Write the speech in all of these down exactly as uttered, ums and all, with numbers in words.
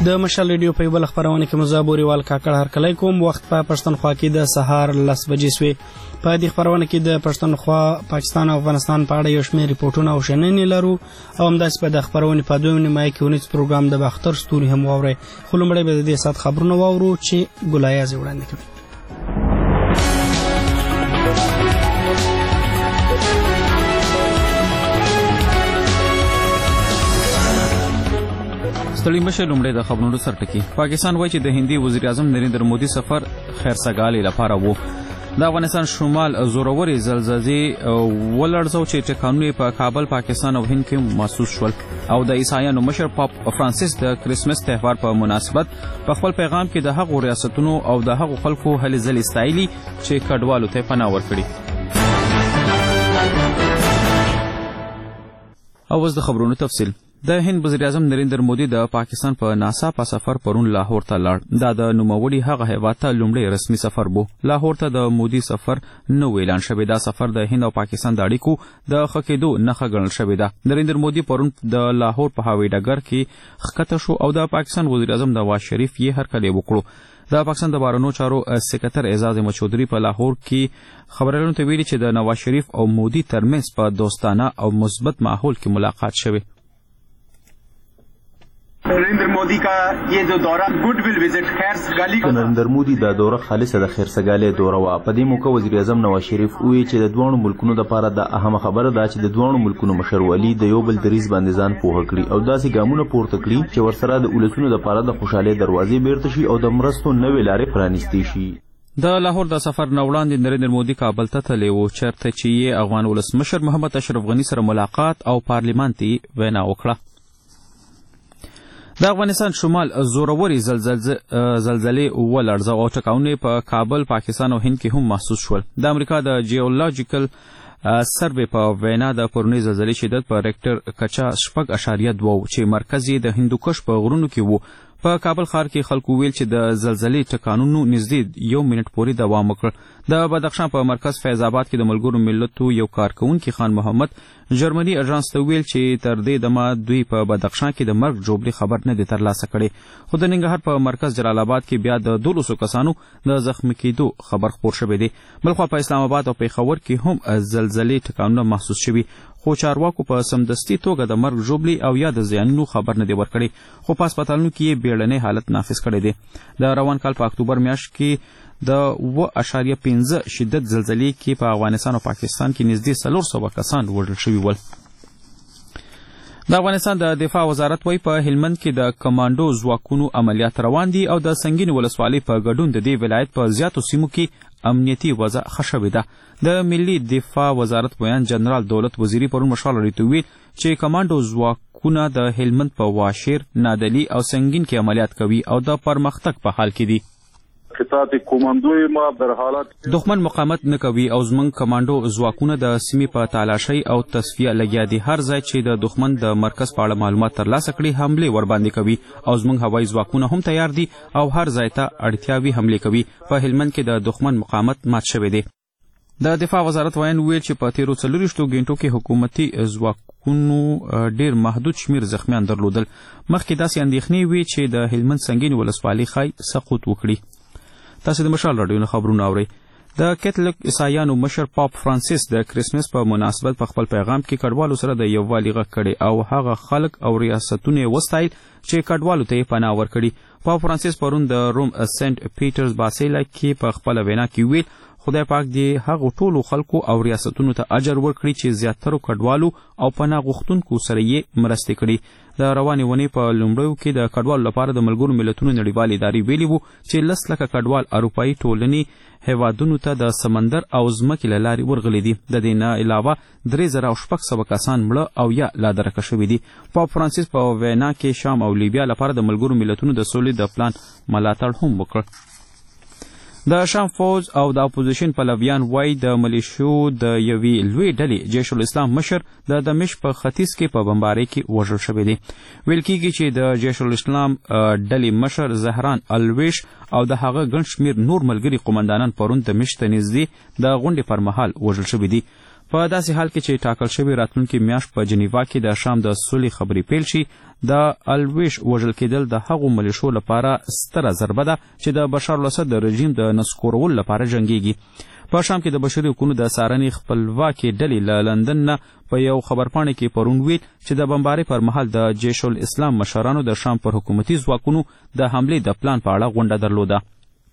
د مشال ریډیو په بل خبرونه کې مزابوري کاکړ هرکلی کوم وخت په پښتونخوا کې د سهار لس بجې سوې. په دې خبرونه کې د پښتونخوا، پاکستان او افغانستان په اړه یو شمېر ریپورټونه او شننې لرو او همداسې په د خبرونې په دویم نیمایي کې ونیز پروګرام د باختر ستوري هم واورئ. خو لومړی به د دې ساعت خبرونه واورو چې ګلایازې وړاندې کوي. ستړي مشه لومړی د خبرونو سرټکي. پاکستان وایي چې د هندي وزیر اعظم نریندر مودي سفر خیرسګالۍ لپاره وو. د افغانستان شمال زورورې زلزلې ولړزو چې ټکانونه په کابل، پاکستان او هند کې محسوس شول. او د عیسایانو مشر پاپ فرانسیس د کریسمس تهوار په مناسبت په خپل پیغام کې د هغو ریاستونو او د هغو خلکو هلې ځلې ستایلي چې کډوالو ته پناه ورکړي. او اوس د خبرونو تفصیل. د هند وزیر اعظم نریندر مودي د پاکستان په ناڅاپه سفر پرون لاهور ته لاړ. دا د نوموړي هغه هیواد ته لومړی رسمي سفر بو. لاهور ته د مودي سفر نو اعلان شوی. دا سفر د هند او پاکستان د اړیکو د ښه کېدو نښه ګڼل شوې ده. نریندر مودي پرون د لاهور په هوایي ډګر کې ښکته شو او د پاکستان وزیر اعظم نواز شریف یې هرکلی وکړو. د پاکستان د بهرنیو چارو سکرټر اعزاز احمد چودھری په لاهور کې خبريالانو ته ویلي چې د نواز شریف او مودي ترمنځ په دوستانه او مثبت ماحول کې ملاقات شوی. नरेंद्र मोदी का ये जो दौरा गुडविल विजिट खैरसगाली का नरेंद्र मोदी دا دوره خالصه د خیرسګالۍ دوره وا. په دې موقع وزیر اعظم نواز شریف وی چې د دوه ملکونو لپاره د اهمه خبره ده چې د دوه ملکونو مشرولي د یو بل دریز باندې ځان پوهه کړي او داسې ګامونه پورته کړي چې ورسره د ولسونو لپاره د خوشحالۍ دروازې بیرته شي او د مرستو نوې لارې پرانیستې شي. د لاهور د سفر نه وړاندې نریندر مودي کابل ته تللی و چېرته چې یې افغان ولسمشر محمد اشرف غني سره ملاقات او پارلیمان ته وینا وکړه. د افغانستان شمال زورورې زلزلې ولړزو او ټکانونه په کابل، پاکستان او هند کې هم محسوس شول. د امریکا د جیولوجیکل سروې په وینا د پرونۍ زلزلې شدت په ریکټر کچه شپږ اشاریه دوه چې مرکز یې د هندوکش په غرونو کې و. په کابل ښار کې خلکو ویل چې د زلزلې ټکانونو نږدې یو منټ پورې دوام وکړ. د بدخشان په مرکز فیض آباد کې د ملګرو ملتو یو کارکونکي خان محمد جرمني اژانس ته ویل چې تر دې دمه دوی په بدخشان کې د مرګ جوړې خبر نه دی ترلاسه کړی. خو د ننګرهار په مرکز جلال آباد کې بیا د دولسو کسانو د زخمي کېدو خبر خپور شوی دی. بلخوا په اسلام آباد او پېښور کې هم زلزلې ټکانونه محسوس شوي، خو چارواکو په سمدستي توګه د مرګ ژوبلې او یا د زیانونو خبر نه دی ورکړی. خو په هسپتالونو کې یې بیړنی حالت نافذ کړی دی. د روان کال په اکتوبر میاشت کې د اوه اشاریه پنځه شدت زلزلې کې په افغانستان او پاکستان کې نږدې څلور سوه کسان وژل شوي ول. د افغانستان د دفاع وزارت وایي په هلمند کې د کمانډو ځواکونو عملیات روان دي او د سنګین ولسوالۍ په ګډون د دې ولایت په زیاتو سیمو کې امنیتي وضع ښه شوې ده. د ملي دفاع وزارت ویان جنرال دولت وزیري پرون مشال اړیو ته ویل چې کمانډو ځواکونه د هلمند په واشیر، نادلي او سنګین کې عملیات کوي او د پرمختګ په حال کې دي. خطاط کمانډوی ما در حالت دښمن مقاومت نه کوي او زموږ کمانډو ځواکونه د سیمې په تالاشۍ او تصفیه لګیا دي. هر ځای چې د دښمن د مرکز په اړه معلومات ترلاسه کړي حملې ورباندې کوي او زموږ هوایي ځواکونه هم تیار دي او هر ځای ته اړتیاوي حملې کوي. په هلمند کې د دښمن مقاومت مات شوی دی. د دفاع وزارت ویان ویل چې په تیرو څلورویشتو غنټو کې حکومتي ځواکونو ډیر محدود شمیر زخمیان درلودل. مخکې داسې اندېښنې وي چې د هلمند سنګین ولسوالۍ ښایي سقوط وکړي. تاسو د مشال راډیو نه خبرونه اورئ. د کیتولیک عیسایانو مشر پاپ فرانسیس د کریسمس په مناسبت په خپل پیغام کې کډوالو سره د یووالي غږ کړی او هغه خلک او ریاستونه یې وستایل چې کډوالو ته یې پناه ورکړي. پاپ فرانسیس پرون د روم سنت پیټرز باسیلا کې په خپله وینا کې ویل خدای پاک دې هغو ټولو خلکو او ریاستونو ته اجر ورکړي چې زیاترو کډوالو او پناه غوښتونکو سره یې مرستې کړي. د روانې ونې په لومړیو کې د کډوالو لپاره د ملګرو ملتونو نړیوال ادارې ویلي وو چې لس لکه کډوال اروپایي ټولنې هیوادونو ته د سمندر او ځمکې له لارې ورغلي دي. د دې نه علاوه درې زره او شپږ سوه کسان مړه او یا لا درکه شوي دي. پاپ فرانسیس په وینا کې شام او لیبیا لپاره د ملګرو ملتونو د سولې د پلان ملاتړ هم وکړ. د شام فوج او د اپوزیشن پلویان وایي د ملیشو د یوې لوی ډلې جیش الاسلام مشر د دمشق په ختیځ کې په بمبارۍ کې وژل شوی دی. ویل کېږي چې د جیش الاسلام ډلې مشر زهران الویش او د هغه ګڼ شمېر نور ملګري قومندانان پرون دمشق ته نږدې د غونډې پر مهال وژل شوي دي. په داسې حال کې چې ټاکل شوې راتلونکي میاشت په جنیوا کې د شام د سولې خبرې پیل شي، د الویش وژل کېدل د هغو ملیشو لپاره ستره ضربه ده چې د بشار الاسد د رژیم د نسکورولو لپاره جنګیږي. په شام کې د بشري حقوقو د څارنې خپلواکې ډلې له لندن نه په یو خبرپاڼې کې پرون ویل چې د بمبارۍ پر مهال د جیش الاسلام مشرانو د شام پر حکومتي ځواکونو د حملې د پلان په اړه غونډه درلوده.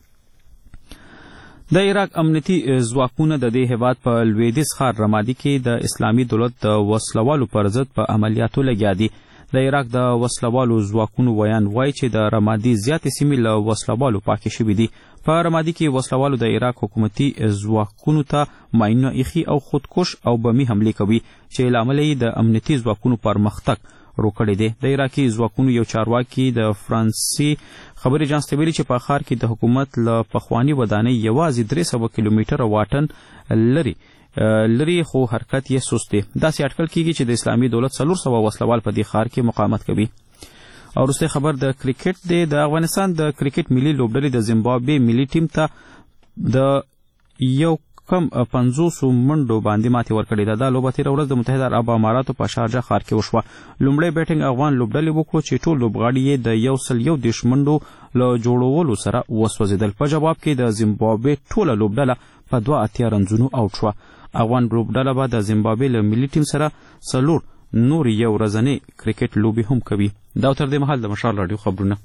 د عراق امنیتي ځواکونه د دې هیواد په لویدیځ ښار رمادي کې د اسلامي دولت د وسلوالو پر ضد په عملیاتو لګیا دي. د عراق د وسلوالو ځواکونو ویان وایي چې د رمادي زیاتې سیمې له وسلوالو پاکې شوې دي. په رمادي کې وسلوالو د عراق حکومتي ځواکونو ته ماینونه ایښي او خودکش او بمي حملې کوي چې له امله یې د امنیتي ځواکونو پرمختګ روکړی دی. د عراقي ځواکونو یو چارواکي د فرانسې خبري اژانس ته ویلي چې په ښار کې د حکومت له پخواني ودانۍ یوازې درې سوه کیلومتره واټن لري لري خو حرکت یې سست دی. داسې اټکل کیږي چې د اسلامي دولت څلور سوه وسلوال په دې ښار کې مقاومت کوي. او وروستی خبر د کرکټ دی. د افغانستان د کرکټ ملي لوبډلې د زیمبابوې ملي ټیم ته د یو کم پنځوسو منډو باندې ماتې ورکړې ده. دا لوبه تېره ورځ د متحده عرب اماراتو په شارجه ښار کې وشوه. لومړی بیټینګ افغان لوبډلې وکړو چې ټول لوبغاړي یې د یو سل یو دېرش منډو له جوړولو سره وسوځېدل. په جواب کې د زیمبابوې ټوله لوبډله په دوه اتیا رنزونو اوټ شوه. افغان لوبډله به د زیمبابوې له ملي ټیم سره څلور نور یو ورځنۍ کرکټ لوبې هم کوي. دا تر دې مهال د مشال راډیو خبرونه.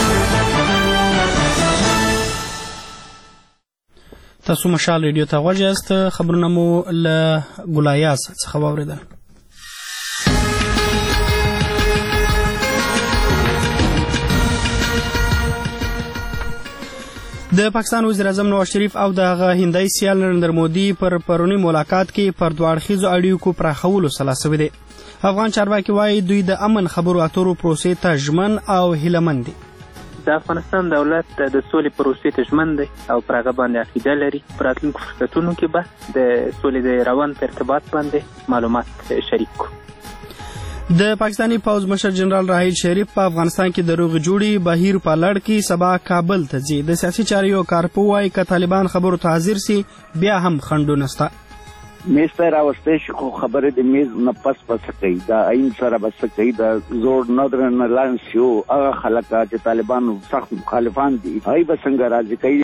تاسو مشال ریډیو ته غوږ یاست. خبرونه مو له ګلایاز څخه واورېدل. د پاکستان وزیر اعظم نواز شریف او د هغه هندۍ سیال نریندر مودي پر پرونی ملاقات کې پر دوه اړخیزو اړیکو پراخولو سلا سوی دی. افغان چارواکي وایي دوی د امن خبرو اترو پروسې ته ژمن او هیلهمند دي. د افغانستان دولت د سولې پروسې ته ژمن دی او پر هغه باندې عقیده لري. په راتلونکو فرصتونو کې به د سولې د روان په ارتباط باندې معلومات شریک کړو. د پاکستانی پوځ مشر جنرال راحیل شریف په افغانستان کې د روغې جوړې بهیر په لړ کې سبا کابل ته ځي. د سیاسي چارو کارپو وایي که طالبان خبرو ته حاضر سي بیا هم خنډونه شته. میز ته راوستی شي خو خبرې د میز نه پس پس کوي. د عین سره بس کوي. د زور نادرن لاینس یو هغه خلک چې طالبانو سخت مخالفان دي هغوی به څنګه راضي کوي.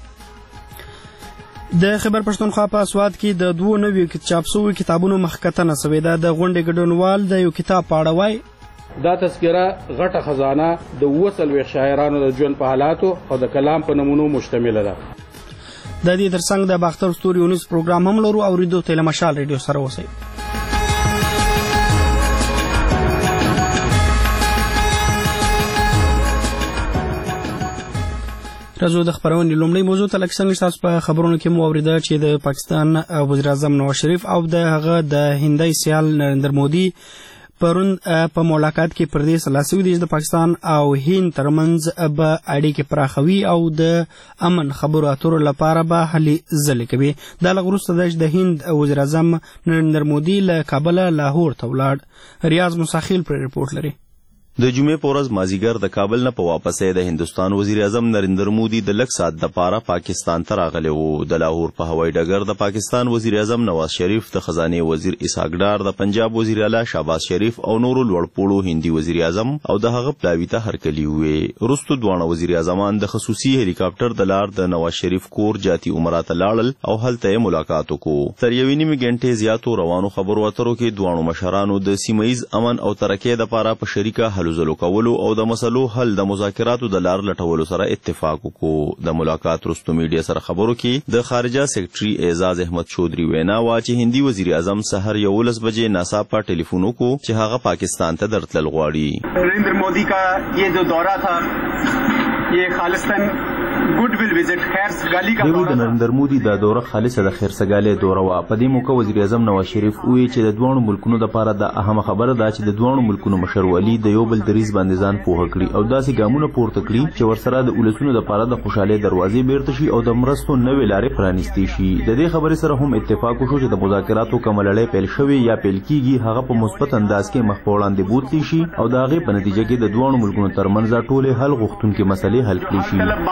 د خیبر پښتونخوا په اسواد کې د دوو نویو چاپ شویو کتابونو مخکتنه شوې ده. د غونډې ګډونوال د یو کتاب په اړه وایي دا تذکره غټه خزانه د اووه څلوېښت شاعرانو د ژوند په حالاتو او د کلام په نمونو مشتمله ده. د دې ترڅنګ د باختر ستوري یونس پروګرام هم لرو. اورېدو ته له مشال ریډیو سره اوسئ. راځو د خبرونې لومړۍ موضوع ته. لکه څنګه چې تاسو په خبرونو کې مو اورېده چې د پاکستان وزیر اعظم نواز شریف او د هغه د هندۍ سیال نریندر مودي پرون په ملاقات کې پر دې سلا سوي دي چې د پاکستان او هند ترمنځ به اړیکې پراخوي او د امن خبرو اترو لپاره به هلې ځلې کوي. دا لږ وروسته ده چې د هند وزیر اعظم نریندر مودي له کابله لاهور ته ولاړ. ریاض مساخیل پر رپورټ لري. د جمعې په ورځ مازیګر د کابل نه په واپسې د هندوستان وزیر اعظم نریندر مودي د لږ ساعت دپاره پاکستان ته راغلی و. د لاهور په هوایي ډګر د پاکستان وزیر اعظم نواز شریف، د خزانې وزیر اسحاق ډار، د پنجاب وزیر اعلی شهباز شریف او نورو لوړپوړو هندي وزیر اعظم او د هغه پلاوي ته هرکلي وې. وروستو دواړه وزیر اعظمان د خصوصي هلیکاپټر د لار د نواز شریف کور جاتی عمره ته لاړل او هلته یې ملاقات وکړو. تر یوې نیمې ګنټې زیاتو روانو خبرو اترو کې دواړو مشرانو د سیمه ییز امن او ترقۍ دپاره په شریکه هلو ځلو کولو او د مسلو حل د مذاکراتو د لار لټولو سره اتفاق وکړو. د ملاقات وروسته میډیا سره خبرو کې د خارجه سیکرټري اعزاز احمد چودھری وینا وا چې هندي وزیر اعظم سحر یولس بجې ناڅاپه ټلیفون وکړو چې هغه پاکستان ته درتلل غواړي. نریندر مودی کا یہ جو دورہ تھا یہ خالصتاً ګډ ویل وزټ خیر سګالي کا دورہ د نریندر مودي دا دوره خالصه د خیر سګالي دوره وا. په دې موقع وزیر اعظم نواز شریف وی چې د دوه ملکونو لپاره د اهمه خبره ده چې د دوه ملکونو مشرولي د یو بل دریز باندې ځان پوهه کړي او داسې ګامونه پورته کړي چې ورسره د ولسونو لپاره د خوشحالۍ دروازې بیرته شي او د مرستو نوې لارې پرانیستې شي. د دې خبرې سره هم اتفاق وشو چې د مذاکراتو کومه لړۍ پیل شوې یا پیل کیږي هغه په مثبت انداز کې مخ په وړاندې بوتلی شي او د هغې په نتیجه کې د دوه ملکونو ترمنځ ټولې حل غوښتونکې مسلې حل کړي شي.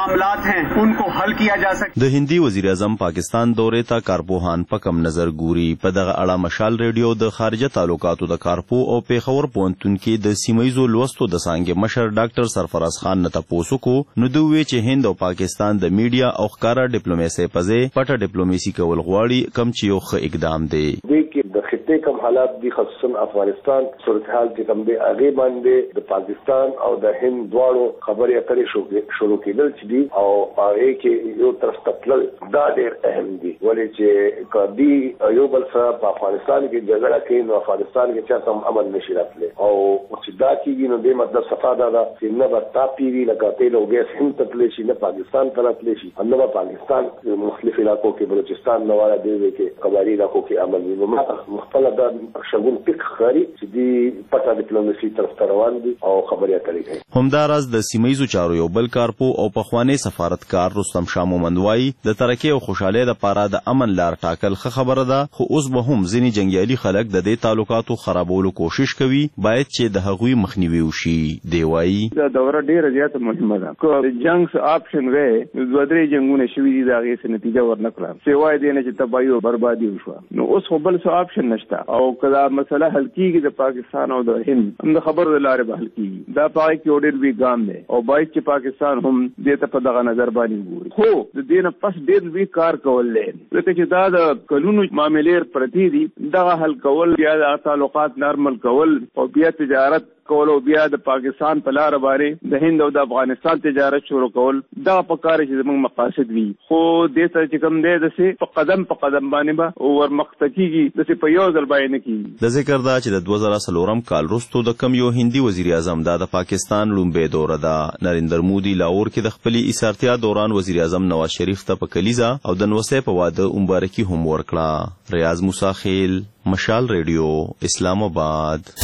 मसलाहत हैं उनको हल किया जा सके. د هندي وزیر اعظم پاکستان دورې ته کارپوهان په کم نظر ګوري. په دغه اړه مشال ریډیو د خارجه تعلقاتو د کارپو او پیښور پوهنتون کې د سیمایزو لوستو د څانګې مشر ډاکټر سرفراز خان نه تپوسو کو نو دوی وی چې هند او پاکستان د میډیا او ښکارا ډیپلوماسي په ځای پټه ډیپلوماسي کول غواړي کم چې یو ښه اقدام دی. دوی کې د خطې کم حالات دي خصوصا افغانستان صورتحال چې کوم دی هغه باندې د پاکستان او د هند دواړو خبرې اترې شروع کېدل چې دي او هغه کې یو طرف ته تلل دا ډېر اهم دي ولې چې کدي یو بل سره په افغانستان کې جګړه کوي نو افغانستان کې چا سم عمل نشي راتلی او چې دا کېږي نو د مطلب صفا دا ده چې نه به تاپي وي لکه تیل او ګیس هند ته تللی شي نه پاکستان ته راتلی شي نه به پاکستان مختلف علاقو کې بلوچستان نواله دی کې قبایلي علاقو کې عمل وي نو ما خپل دا شګون پک خاري چې دی پټه ډیپلوماسي طرف ته روان دي او خبرې اترې کوي. همداراز د سیمایزو چارو یو بل کارپو او پخوانی سفارتکار رستم شاه مومندوای د ترقی او خوشاله لپاره د امن لار ټاکل ښه خبره ده خو اوس به هم ځینې جنگیالي خلک د دې تعلقاتو خرابولو کوشش کوي باید چې د هغوی مخنیوي وشي. دی وایي دا دوره ډیره زیاته مهمه ده که جنگ آپشن وي دوه درې جنگونه شوي دي د هغې څه نتیجه ورنکړه سوای دی نه چې تباهي او بربادي وشوه نو اوس خو بل څه آپشن نشته او که دا مسله حل کېږي د پاکستان او د هند هم د خبرو د لارې به حل کېږي دا په هغې کې یو ډېر لوی ګام دی او باید چې پاکستان هم دې ته په دغه نظر باندې وګوري خو د دې نه پس ډېر لوی کار کول دی ځکه چې دا د کلونو معاملې پرتې دي دغه حل کول بیا د تعلقات نارمل کول او بیا تجارت کول او بیا د پاکستان په لار باندې د هند او د افغانستان تجارت شروع کول دا په کار چې زموږ مقاصد وي خو دې ته چې کوم دی داسې په قدم په قدم باندې به ورمخته کېږي داسې په یو ځل باندې نه کېږي. د ذکر دا چې د دوه زره څلورم کال وروسته د کم یو هندي وزیر اعظم دا د پاکستان لومبۍ دوره ده. نریندر مودي لاهور کې د خپلې ایسارتیا دوران وزیر اعظم نواز شریف ته په کلیزه او د نوسۍ په واده مبارکي هم ورکړه. ریاض موسی خیل مشال ریډیو اسلام آباد.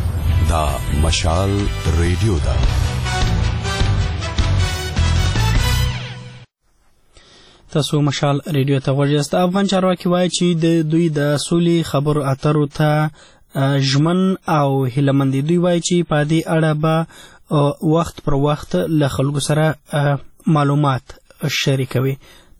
دا مشال ریډیو دا تاسو مشال ریډیو ته ورجست. افغان چارواکي وایي چې د دوی د سولې خبرو اترو ته ژمن او هیلهمند دي. دوی وایي چې په دې اړه به وخت پر وخت له خلکو سره معلومات شریکوي.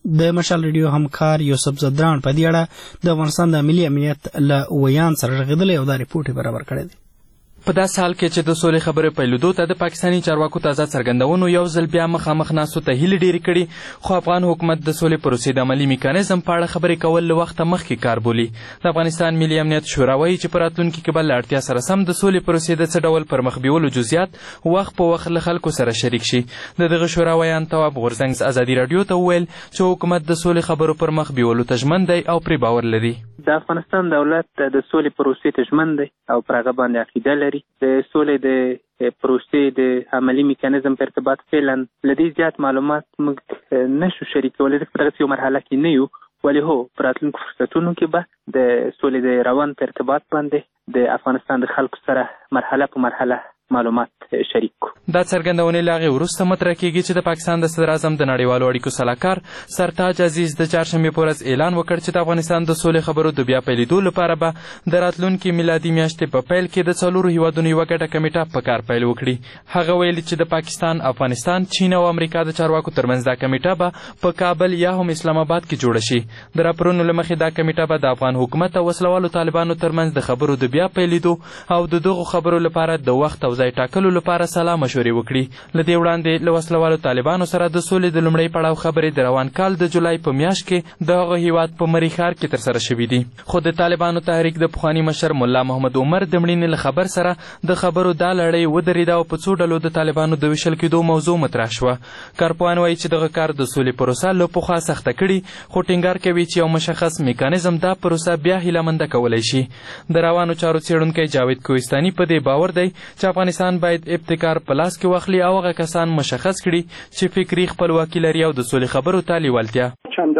د مشال ریډیو همکار یوسف زدران په دې اړه د افغانستان د ملي امنیت له ویان سره رغېدلی او دا ریپورټ برابر کړی دی. په داسې حال کې چې د سولې خبرې پیلېدو ته د پاکستاني چارواکو تازه څرګندونو یو ځل بیا مخامخ ناستو ته هیلې ډېرې کړي خو افغان حکومت د سولې پروسې د عملي میکانیزم په اړه خبرې کول له وخته مخکې کار بولي. د افغانستان ملي امنیت شورا وایي چې په راتلونکي کې به له اړتیا سره سم د سولې پروسې د څه ډول پرمخ بیولو جزئیات وخت په وخت له خلکو سره شریک شي. د دغه شورا ویان تواب غورځنګ ازادي راډیو ته وویل چې حکومت د سولې خبرو پرمخ بیولو ته ژمن دی او پرې باور لري. د افغانستان دولت د سولې پروسې ته ژمن دی او پر هغه باندې عقیده لري. د سولې د پروسې د عملي میکانیزم په ارتباط فعلا لدې زیات معلومات موږ نشو شریکولی ځکه په دغسې یو مرحله کې نه یو ولې هو په راتلونکو فرصتونو کې به د سولې د روان په ارتباط باندې د افغانستان د خلکو سره مرحله په مرحله معلومات شریک کو. دا څرګندونې له هغې وروسته مطرح کېږي چې د پاکستان د صدر اعظم د نړیوالو اړیکو سلاکار سرتاج عزیز د چهارشنبې په ورځ اعلان وکړ چې د افغانستان د سولې خبرو د بیا پیلېدو لپاره به د راتلونکي میلادي میاشتې په پیل کې د څلورو هیوادونو یوه ګډه کمیټه په کار پیل وکړي. هغه ویلي چې د پاکستان، افغانستان، چین او امریکا د چارواکو ترمنځ دا کمیټه به په کابل یا هم اسلام آباد کې جوړه شي. د راپورونو له مخې دا کمیټه به د افغان حکومت او وسلوالو طالبانو ترمنځ د خبرو د بیا پیلېدو او د دغو خبرو لپاره د وخت او ځای ټاکلو لپاره سلا مشورې وکړي. له دې وړاندې له وسلوالو طالبانو سره د سولې د لومړي پړاو خبرې د روان کال د جولای په میاشت کې د هغه هیواد په مری ښار کې ترسره شوي دي. خو د طالبانو تحریک د پخواني مشر ملا محمد عمر د مړینې له خبر سره د خبرو دا لړۍ ودرېده او په څو ډلو د طالبانو د ویشل کېدو موضوع مطرح شوه. کارپوهان وایي چې دغه کار د سولې پروسه له پخوا سخته کړي خو ټینګار کوي چې یو مشخص میکانیزم دا پروسه بیا هیلهمنده کولی شي. د روانو چارو څېړونکی جاوید کوهستاني په دې باور دی چې افغانستان باید ابتکار په لاس کې واخلي او هغه کسان مشخص کړي چې فکري خپلواکي لري او د سولې خبرو ته لیوالتیا.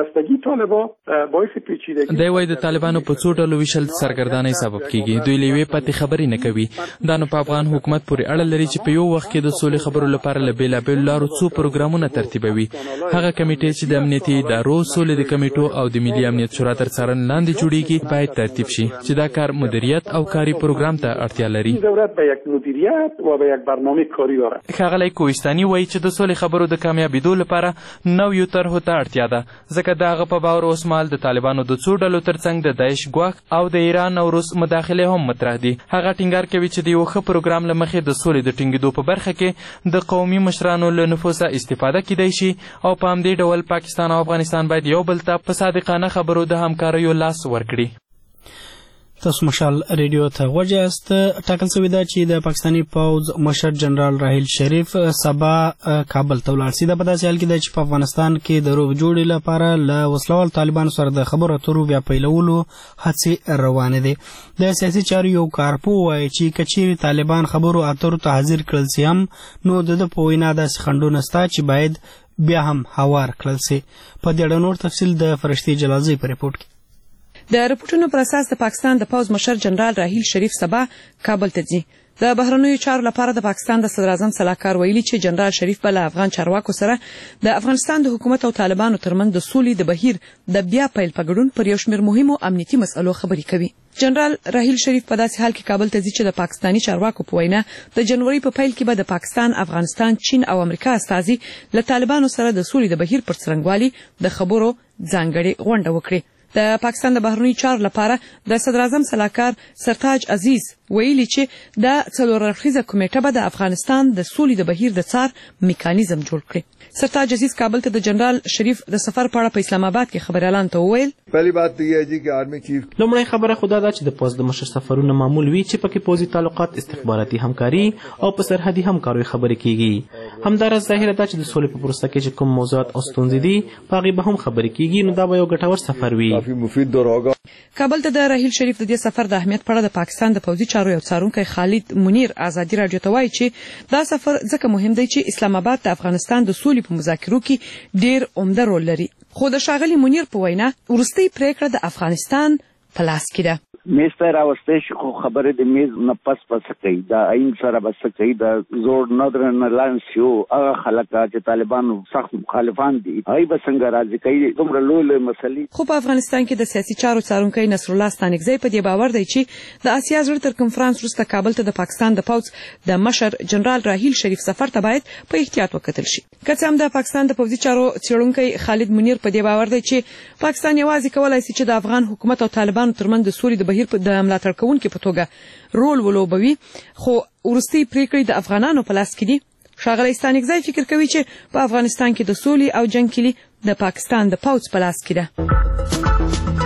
دی وایي د طالبانو په څو ډلو ویشل سرګردانۍ سبب کېږي. دوی له یوې پاتې خبرې نه کوي. دا نو په افغان حکومت پورې اړه لري چې په یو وخت کې د سولې خبرو لپاره له بېلابېلو لارو څو پروګرامونه ترتیبوي. هغه کمیټې چې د امنیتي ادارو، سولې د کمیټو او د ملي امنیت شورا تر څارنې لاندې جوړیږي باید ترتیب شي چې دا کار مدیریت او کاري پروګرام ته اړتیا لري. میآید و به یک برنامه کاری دارد. ښاغلی کوهستاني وایي چې د سولې خبرو د کامیابېدو لپاره نویو طرحو ته اړتیا ده، ځکه د هغه په باور اوس مهال د طالبانو د څو ډلو ترڅنګ د داعش ګواښ او د ایران او روس مداخلې هم مطرح دي. هغه ټینګار کوي چې د یو ښه پروګرام له مخې د سولې د ټینګېدو په برخه کې د قومي مشرانو له نفوذه استفاده کیدای شي او په همدې ډول پاکستان او افغانستان باید یو بل ته په صادقانه خبرو د همکاریو لاس ورکړي. تاسو مشال ریډیو ته غوږ یاست. ټاکل شوې ده چې د پاکستاني پوځ مشر جنرال راحیل شریف سبا کابل ته ولاړ شي. دا په داسې حال کې ده چې په افغانستان کې د روغ جوړې لپاره له وسلوال طالبانو سره د خبرو اترو بیا پیلولو هڅې روانې دي. د سیاسي چارو یو کارپو وایي چې که چیرې طالبان خبرو اترو ته حاضر کړل شي هم نو د ده په وینا داسې خنډونه شته چې باید بیا هم هوار کړل شي. په دې اړه نور تفصیل د فرشتې جلازي په ریپورټ کې. د رپورټونو پر اساس د پاکستان د پوځ مشر جنرال راحیل شریف سبا کابل ته ځي. د بهرنیو چارو لپاره د پاکستان د صدر اعظم سلاکار ویلي چې جنرال شریف به له افغان چارواکو سره د افغانستان د حکومت او طالبانو ترمنځ د سولې د بهیر د بیا پیل په ګډون پر یو شمېر مهمو امنیتي مسئلو خبرې کوي. جنرال راحیل شریف په داسې حال کې کابل ته ځي چې د پاکستاني چارواکو په وینا د جنوري په پیل کې به د پاکستان، افغانستان، چین او امریکا استازي له طالبانو سره د سولې د بهیر پر څرنګوالي د خبرو ځانګړې غونډه وکړي. د پاکستان د بهرنیو چارو لپاره د صدر اعظم سلاکار سرتاج عزیز ویلي چې د څلور اړخیزه کمیټه به د افغانستان د سولې د بهیر د څار میکانیزم جوړ کړي. سرتاج عزیز کابل ته د جنرال شریف د سفر په اړه په اسلام آباد کې خبريالان ته وویل. پهلی بات تو یہ ہے جی کہ آرمی چیف لومړی خبره خدا ده چې د پوز د مشر سفرونه معمول وي چې پکې پوزي تعلقات، استخباراتي همکاري او په سرحدي همکاریو خبرې کیږي. همدارس ظاهره ده چې د سولې په پروسه کې چې کوم موضوعات او ستونزې دي پاغي به هم خبرې کیږي، نو دا به یو ګټور سفر وي. کافي مفید دور ہوگا. کابل ته د راحیل شریف د دې سفر د اهمیت په اړه د پاکستان د پوځي چارو یو څارونکی خالد منیر آزادي رادیو ته وایي چې دا سفر ځکه مهم دی چې اسلام آباد د افغانستان د سولې په مذاکرو کې ډیر عمده رول لري. خو د ښاغلي منیر په وینا وروستۍ پریکړه د افغانستان په لاس کې ده. میز ته راوستې شي خو خبرې د میز نه پس پس کوي. دا عین سره بس کوي. دا زور نادر نه لانس یو هغه خلک چې طالبانو سخت مخالفان دي هغه به څنګه راځي کوي دومره لوی مسلې. خو په افغانستان کې د سیاسي چارو څارونکی نصر الله ستانکزی په دې باور دی چې د آسیا زړه تر کنفرانس وروسته کابل ته د پاکستان د پوځ د مشر جنرال راحیل شریف سفر ته باید په احتیاط وکتل شي. که څه هم د پاکستان د پوځي چارو څېړونکی خالد منیر په دې باور دی چې پاکستان یوازې کولای شي چې د افغان حکومت او طالبانو ترمنځ د سولې د بهیر د ملاتړ کوونکي په توګه رول ولوبوي، خو وروستۍ پریکړې د افغانانو په لاس کې دي. ښاغلی ستانکزی فکر کوي چې په افغانستان کې د سولې او جنګ کلي د پاکستان د پوځ په لاس کې ده.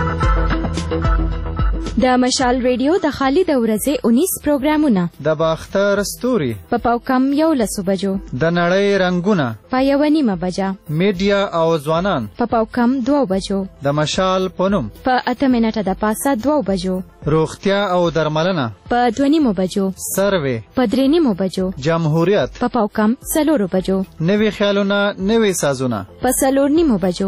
د مشال ریډیو د خالد ورځې اونیس پروګرامونه د باختر ستوري په پاوکم یو لسو بجو، د نړۍ رنگونه په یو نیمه بجه، میډیا او ځوانان په پاوکم دوه بجو، د مشال پونم په اته منټه د پاسه دوه بجو، روغتیا او درملنه په دوه نیمو بجو، سروې په درې نیمو بجو، جمهوریت په پاوکم څلورو بجو، نوي خیالونه نوي سازونه په څلور نیمو بجو.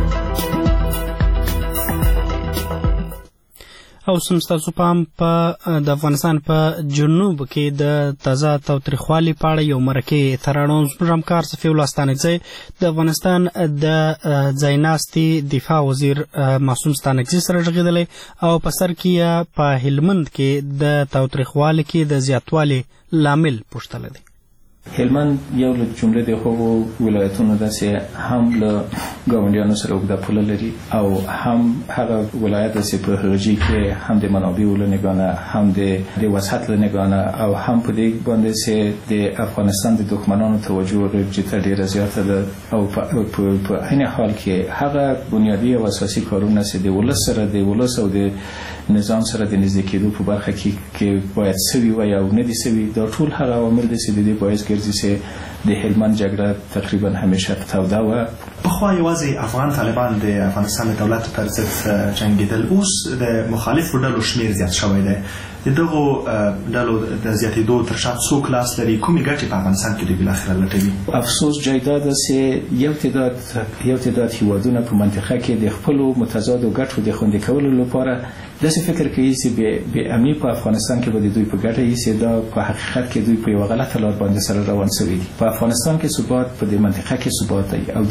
او سم ستاسو پام په د افغانستان په جنوب کې د تازه تاوتریخوالي په اړه یو مرکې ترانو زموږ همکار صفي الله ستانکزی د افغانستان د ځایناستي دفاع وزیر معصوم ستانکزي سره غږېدلی او په سر کې په هلمند کې د تاوتریخوالي کې د زیاتوالي لامل پوښتلی دی. هلمند یو له جملې د هغو ولایتونو داسې هم له ګاونډیانو سره اوږده پوله لري او هم هغه ولایت داسې په هغجي کې هم د منابعو له نګانه هم د وسعت له نګانه او هم په دې باندې چې د افغانستان د دښمنانو توجه غیر جدي ډېره زیاته ده او په عین حال کې هغه بنیادي او اساسي کارونه چې د ولس سره د ولس او د نظام سره د نږدې کېدو په برخه کې کې باید سوي وي او نه دي سوي. دا ټول هغه عوامل دي چې د دې باعث ګرځي چې د هلمند جګړه تقریبا همیشه توده وه. پخوا یوازې افغان طالبان د افغانستان د دولت پر ضد جنګېدل، اوس د مخالفو ډلو شمیر زیات شوی دی. د دغو ډلو د زیاتېدو تر شا څوک لاس لري؟ کومې ګټې په افغانستان کې دوی بالاخره لټوي؟ افسوس جای دا ده چې یو تعداد یو تعداد هیوادونه په منطقه کې د خپلو متضادو ګټو د خوندي کولو لپاره داسې فکر کوي چې بې امني په افغانستان کې به د دوی په ګټه وي چې دا په حقیقت کې دوی په یوه غلطه لار باندې سره روان شوي دي. په افغانستان کې ثبات په دې منطقه کې ثبات دی او دلیل د دې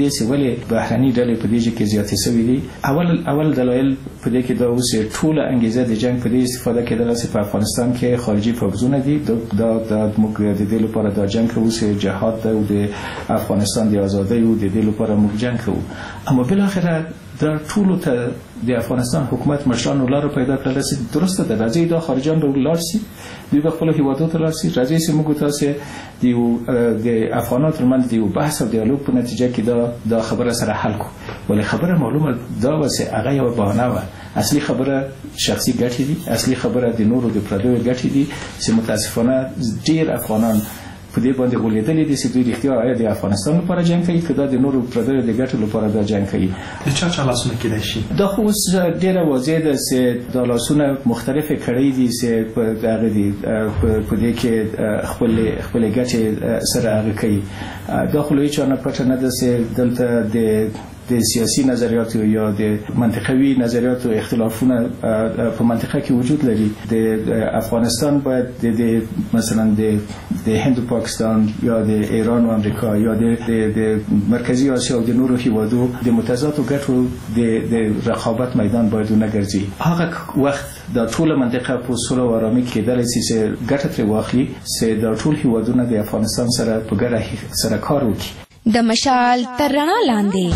وایي چې ولې بهرني ډلې په دې کې زیاتې شوي دي. اول اول دلایل په دې کې دا اوس ټوله انګیزه د جنگ په دې استفاده کېدل چې په افغانستان کې خارجي فوجونه دي. دا د موږ د دې لپاره دا جنگ کوو چې جهاد ده او د افغانستان د ازادۍ او د دې لپاره موږ جنگ کوو. اما بالاخره دا ټول ته د افغانستان حکومت مشرانو لاره پیدا کړل چې درسته ده راځي دا خارجان رو لاړ شي دوی به خپل هیوادو ته لاړ شي راځي چې موږ تاسو د افغانانو ترمنځ د بحث او دیالوګ په نتیجه کې دا دا خبره سره حل کو. ولې خبره معلومه دا و چې هغه یو بهانه و. اصلي خبره شخصي ګټې دي، اصلي خبره د نورو د پردیو ګټې دي چې متاسفانه ډیر افغانان په دې باندې غولېدلې دي چې دوی رښتیا آیا د افغانستان لپاره جنګ کوي که دا د نورو پردیو د ګټو لپاره دا جنګ کوي. د چا چا لاسونه کېدای شي؟ دا خو اوس ډېره واضح ده چې دا لاسونه مختلفې کړۍ دي چې په هغه دي په دې کې خپلې خپلې ګټې سره هغه کوي. دا خو له هېچا نه پټه نه ده چې دلته د د سیاسي نظریاتو یا د منطقوي نظریاتو اختلافونه په منطقه کې وجود لري. د افغانستان باید د مثلا د د هند او پاکستان یا د ایران او امریکا یا د مرکزی آسیا او د نورو هیوادو د متضادو ګټو د رقابت میدان باید ونه ګرځي. هغه وخت د ټول منطقه په سوله او آرامۍ کې کېدلی شي چې ګټه ترې واخلي چې د ټول هیوادونه د افغانستان سره په ګډه سره کار وکړي. د مشال تر رڼا لاندې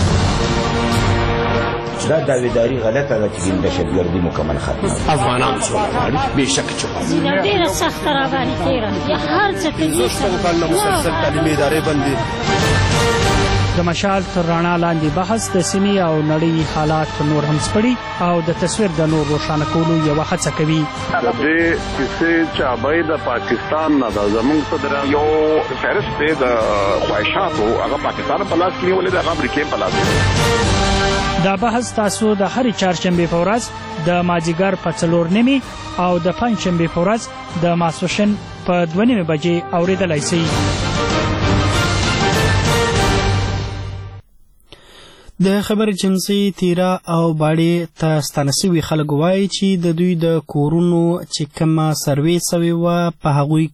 دا داویداری غلطه ده چې د دهشتګردي مکمل ختمه افغانان سوله غواړي بېشکه چې غواړي ډېره سخته راباندې تېره یا هر څه پنځوس کاله مسلسل تعلیمي ادارې بندې. د مشال تر رڼا لاندې بحث د سیمې او نړۍ حالات نور هم سپړي او د تصویر د نور روښانه کولو یوه هڅه کوي. د دې کیسې چابۍ د پاکستان نه ده. زموږ صدر یو فهرست دی د خواهشاتو هغه پاکستان په لاس کې نیولې ده، هغه امریکې په لاس کې. دا بحث تاسو د هرې چهارشنبې په ورځ د مازدیګر په څلور نیمې او د پنجشنبې په ورځ د ماسپښین په دوه نیمې بجې اورېدلی شئ. د خبر جنسي تیرا او باړې ته ستانه شوي خلک وایي چې د دوی د کورونو چې کومه سروې سوې وه په هغوی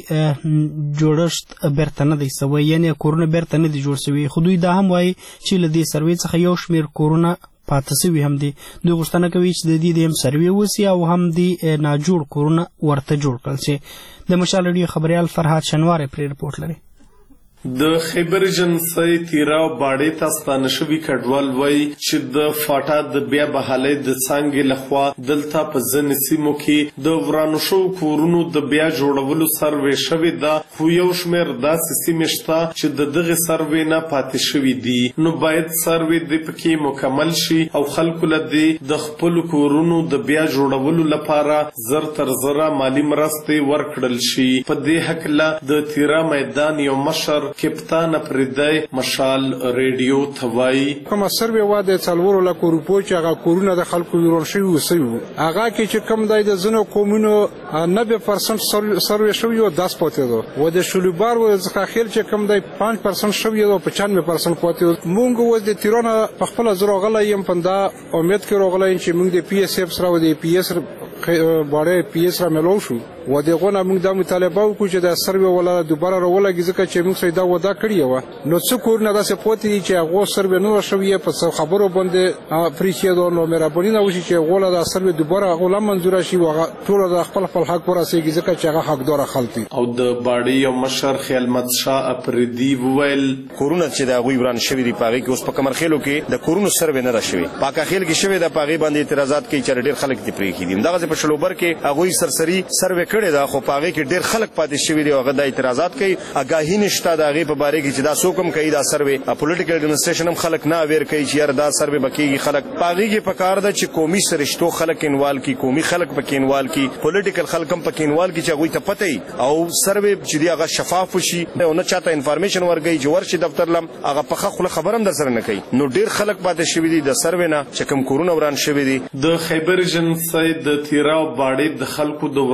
کې جوړښت بیرته نه دی سوی، یعنې کورونه بیرته نه دي جوړ سوي. خو دوی دا هم وایي چې له دې سروې څخه یو شمېر کورونه پاته سوي هم دي. دوی غوښتنه کوي چې د دې د هم سروې وسي او هم د ناجوړ کورونه ورته جوړ کړل شي. د مشال راډیو خبریال فرهاد شنواری پرې رپورټ لري. د خیبر جنسي تیرا او باړې ته ستانه شوي کډوال وایي چې د فاټا د بیا بحالۍ د څانګې لخوا دلته په ځینې سیمو کې د ورانو شوو کورونو د بیا جوړولو سروې شوې ده، خو یو شمېر داسې سیمې شته چې د دغې سروې نه پاتې شوي دي. نو باید سروې د پکې مکمل شي او خلکو له دې د خپلو کورونو د بیا جوړولو لپاره زر تر زره مالي مرستې ورکړل شي. په دې هکله د تیرا میدان یو مشر کپتان پردی مشال ریډیو ته وایي کومه سروې وه د څلورو لکو روپو چې هغه کورونه د خلکو وران شوي وسوي وو. هغه کې چې کوم دی د ځینو قومونو نوي پرسنټ سروې شوي وو داس پاتې ده، و د شلوبار و څخه خیل چې کوم دی پنځ پرسنټ شوي ده، پنچانوې پرسنټ پاتې ده. مونږ اوس د تیرونه په خپله زه راغلی یم، په دا امید کې راغلی یم چې مونږ د پي ایس ایف سره او د پي ایس باړې پي ایس سره ملو شو و دغه نه موږ د مطالبه وکړو چې د سروې ولا دوباره راولګي ځکه چې موږ سره دا ودا کړی و. نو څه کورونه داسې پاتې دي چې هغه سروې نه شوی په څو خبرو باندې پریښودو. نو مهرباني نه وشي چې غوړه د سروې دوباره غوړه منزور شي او ټول د خپل خپل حق ورسېږي ځکه چې هغه حقدار خلک دي. او د باړې یو مشر خیالمت شاه اپریدي وویل کورونه چې د غوي وران شوی دی پاغي کې اوس په کمرخیلو کې د کورونو سروې نه شوی، پاکاخیل کې شوی د پاغي باندې اعتراضات کوي چې ډېر خلک دي پرې کېدي. دغه په شلوبر کې هغه سرسری سروې کړي دا، خو پاغي کې ډېر خلک پاتې شوی دی او هغه د اعتراضات کوي. اګاهی نشته د هغې په باره کې چې دا څوک هم کوي دا سروې. پولیټیکل ایډمنسټریشن هم خلک نه اویر کوي چې یار دا سروې به کېږي. خلک په هغې کې پکار ده چې قومي سرشتو خلک انوال کړي، قومي خلک پکې انوال کړي، پولیټیکل خلک هم پکې انوال کړي چې هغوی ته پته وي او سروې چې دی هغه شفاف وشي او نه چاته انفارمیشن ورکوي چې ورشي دفتر لم هغه پخه خوله خبر هم در سره نه کوي. نو ډېر خلک پاتې شوي دي د سروې نه چې کوم کورونه وران شوي دي. د خیبر جنسي د تیرا او باړې د خلکو د ورانو شوو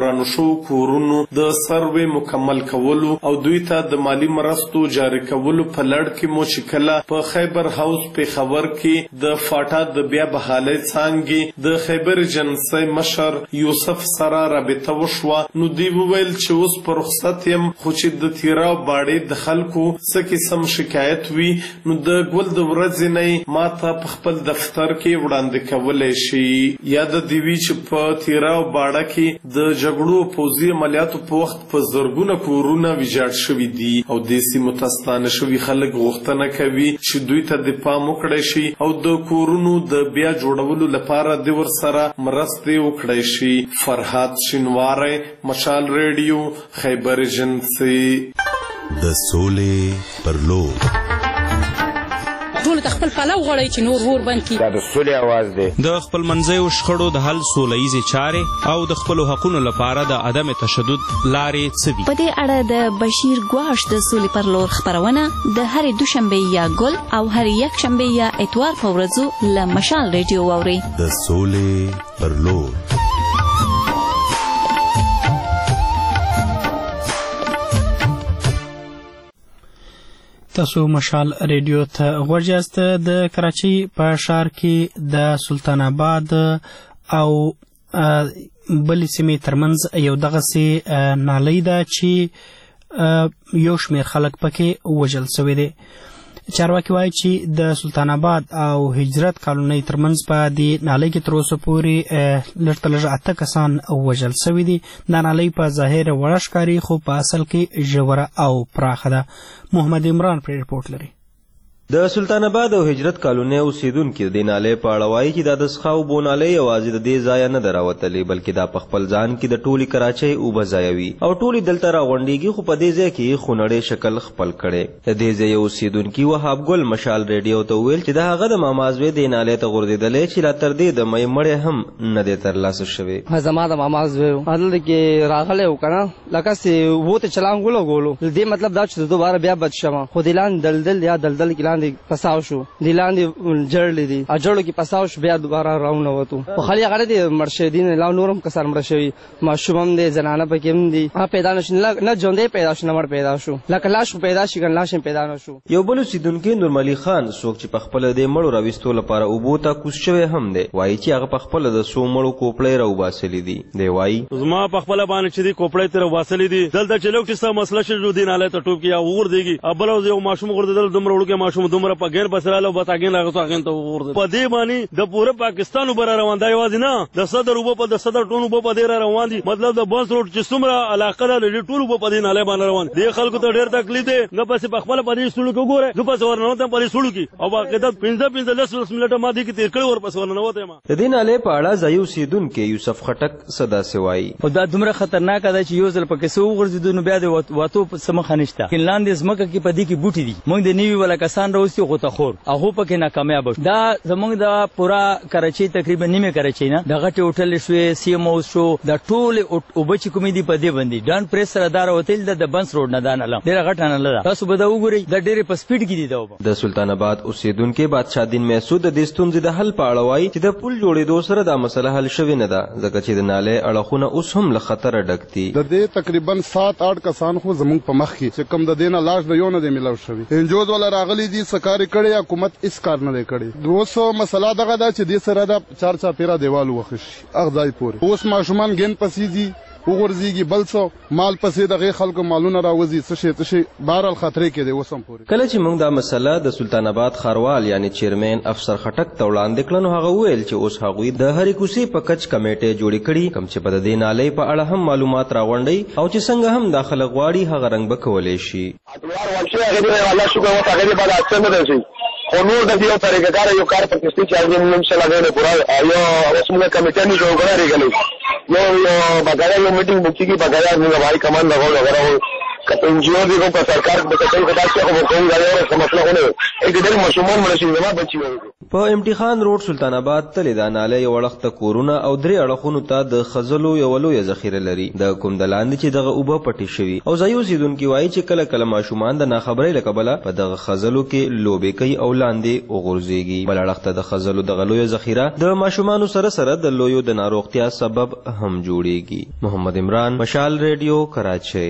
کورونو د سروې مکمل کولو او دوی ته د مالی مرستو جاری کولو په لړ کې مو چې کله په خیبر هاوس پېښور کې د فاټا د بیا بحالۍ څانګې د خیبر ایجنسۍ مشر یوسف سره رابطه وشوه نو دوی وویل چې اوس په رخصت یم خو چې د تیراو باړې د خلکو څه قسم شکایت وي نو د ګل د ورځې نه ما ته په خپل دفتر کې وړاندې کولی شي. یا د دې وي چې په تیراو باړه کې د جګړو پوځي عملیاتو په وخت په زرګونه کورونه ویجاړ شوي دي او د سیمو ته ستانه شوي خلک غوښتنه کوي چې دوی ته د پام وکړی شي او د کورونو د بیا جوړولو لپاره د ورسره مرستې وکړی شي. فرهاد شینواری، مشال ریډیو، خیبر ایجنسي. د سولې پر لور ټول خپل پلو غړی چې نور ور بند کی. دا د سولې आवाज دی. د خپل منځي شخړو د حل سولهیزې چارې او د خپل حقوقو لپاره د عدم تشدد لارې څه دي. په دې اړه د بشیر ګواش د سولې پر لور خبرونه د هرې دوشنبه یا ګل او هرې یک شنبه یا اتوار په ورځو له مشال ریډیو واوري. د سولې پر لور. تاسو مشال ریډیو ته غوږ یاست. د کراچۍ په ښار کې د سلطان آباد او بلې سیمې ترمنځ یو دغسې نالۍ ده چې یو شمېر خلک پکې وژل سوي دي. چارواکي وایي چې د سلطان آباد او هجرت کالونۍ ترمنځ په دې نالۍ کې تر اوسه پورې لږ تر لږه اته کسان وژل سوي دي. دا نالۍ په ظاهر وړه ښکاري خو په اصل کې ژوره او پراخه ده. محمد عمران پر رپورټ لري. د سلطان آباد او هجرت کالونۍ اوسیدونکي د نالۍ په اړه وایي چې دا د څښاک اوبو نالۍ یوازې د دې ځایه نه ده راوتلې بلکې دا په خپل ځان کې د ټولې کراچۍ اوبه ځایوي او ټولې دلته راغونډېږي خو په دې ځای کې خونړی شکل خپل کړی. د دې ځای اوسیدونکي وهاب ګل مشال ریډیو ته وویل چې د هغه د ماما زوی دې نالۍ ته غورځېدلی چې لا تر دې د مۍ مړی هم نه دی ترلاسه شوی. زما د ماما زوی هلته کې راغلی و که نه لکه چې اوبو ته چلان ولګولو دې مطلب دا چې دوباره بیا بد شمه خو د لاندې دلدل یا دلدل کې لاندې پساو شو دی لاندې جړلې دي اجړو کې پساو شو بیا دوباره راونه وته خو خالي هغه د مرشدین لا نورم کسر مرشوي ماشوم دې زنانه پکې هم دي ها پیدا نشو نه ژوندې پیدا شو نه مړ پیدا شو لکه لاش پیدا شي ګن لاش پیدا نه شو. یو بل اوسیدونکي نورمالي خان څوک چې په خپل د مړو راوستو لپاره اوبو ته کوز شوی هم دی وایي چې هغه په خپل د سو مړو کوپړې راوباسلې دي. دی وایي زما په خپل باندې چې دی کوپړې تر واسلې دي دلته چې لوک چې څه مسله شې دي ناله ته ټوب کې یا وګور دیږي ابل یو ماشوم غردل دومره وړو کې ماشوم دومره په غیر بسراله بتاګین راغتو اغین ته ورده په دې باندې د پوره پاکستان وبره روان دی یوازې نه د صدر وبو په د صدر ټونو وبو په دې روان دي مطلب د بس روډ چې څومره علاقه ده ټول وبو په دې ناله باندې روان دي خلکو ته ډېر تکلیف دی نه پس په خپل په دې سړو کې ګوره نو پس ورنه ته په دې سړو کې او باقاعده پنځه پنځه لس لس منټه ما دي کې تیر کړي ور پس ورنه وته ما د دې ناله په اړه ځایو سیدونکو یوسف خټک صدا سوای او دا دومره خطرناک ده چې یو ځل پکې سو ورځي نو بیا د واتو په سمخ نشته کلاندې زمکه کې په دې کې بوټي دي موږ د نیوی ولا کسان راوستي غوته خور هغه پکې ناکامیاب دا زموږ د پورا کراچۍ تقریبا نیمه کراچۍ نه د غټي هوټل شوې سی ام او شو د ټول او بچ کومې دی په دې باندې ډان پریس سره دار هوټل د بنس روډ نه دان علم ډیره غټه نه لده تاسو به دا وګورئ د ډیره په سپیډ کې دی دا د سلطان آباد اوسیدونکو بادشاہ دین محسود د ستونزې د حل په اړه وایي چې د پل جوړېدو سره دا مسله حل شوې نه ده ځکه چې د نالۍ اړخونه اوس هم له خطر ډک دي. د دې تقریبا سات آټ کسان خو زموږ په مخ کې چې کم د دینه لاش د یو نه دی ملو شوی انجوز ولا راغلي دي سکاري کړي حکومت اس کار نه کړي. دوسو مسله دغه دا چې دې سره د چار چا پیرا دیوال وخش اغځای پورې اوس ماشومان ګین پسیږي وګورځيږي بل څه مال پسې دغه خلکو مالونه راوځي څه شي څه شي بهرال خطرې کې دی وسم پورې. کله چې موږ دا مسله د سلطان آباد خاروال یعنی چیرمن افسر خټک ته وړاندې کړنو هغه ویل چې اوس هغوی د هرې کوڅې په کچ کمیټې جوړې کړي کوم چې په دې نالۍ په اړه هم معلومات راغونډي او چې څنګه هم داخله غواړي هغه رنګ به کولی شي. الله شکر او هغه بعد اکثر نه دی خو نور د دې طریقې کار یو کار په کستي چې موږ ان شاء الله غوښنه پورا یو رسمي کمیټه نه جوړ کړی غلې یو یو بغایا یو میټینګ بوکي کی بغایا موږ وای کمان لګول وغیرہ که په انجیو دی کو په سرکار په کتل کې داسې خو کوم غواړي او مسله خو نه یک ډېر مشمول ملشي زما بچي وي. په امتحان روډ سلطان آباد تلې د ناله یو وړخته کورونه او درې اړخونو ته د خزلو یو لویه ذخیره لري. د کوم د لاندې چې دغه اوبه پټې شوي او ځایي اوسېدونکي وایي چې کله کله ماشومان د ناخبرۍ له کبله په دغه خزلو کې لوبې کوي او لاندې وغورځېږي. بل اړخ ته د خزلو دغه لویه ذخیره د ماشومانو سره سره د لویو د ناروغتیا سبب هم جوړېږي. محمد عمران، مشال ریډیو، کراچۍ.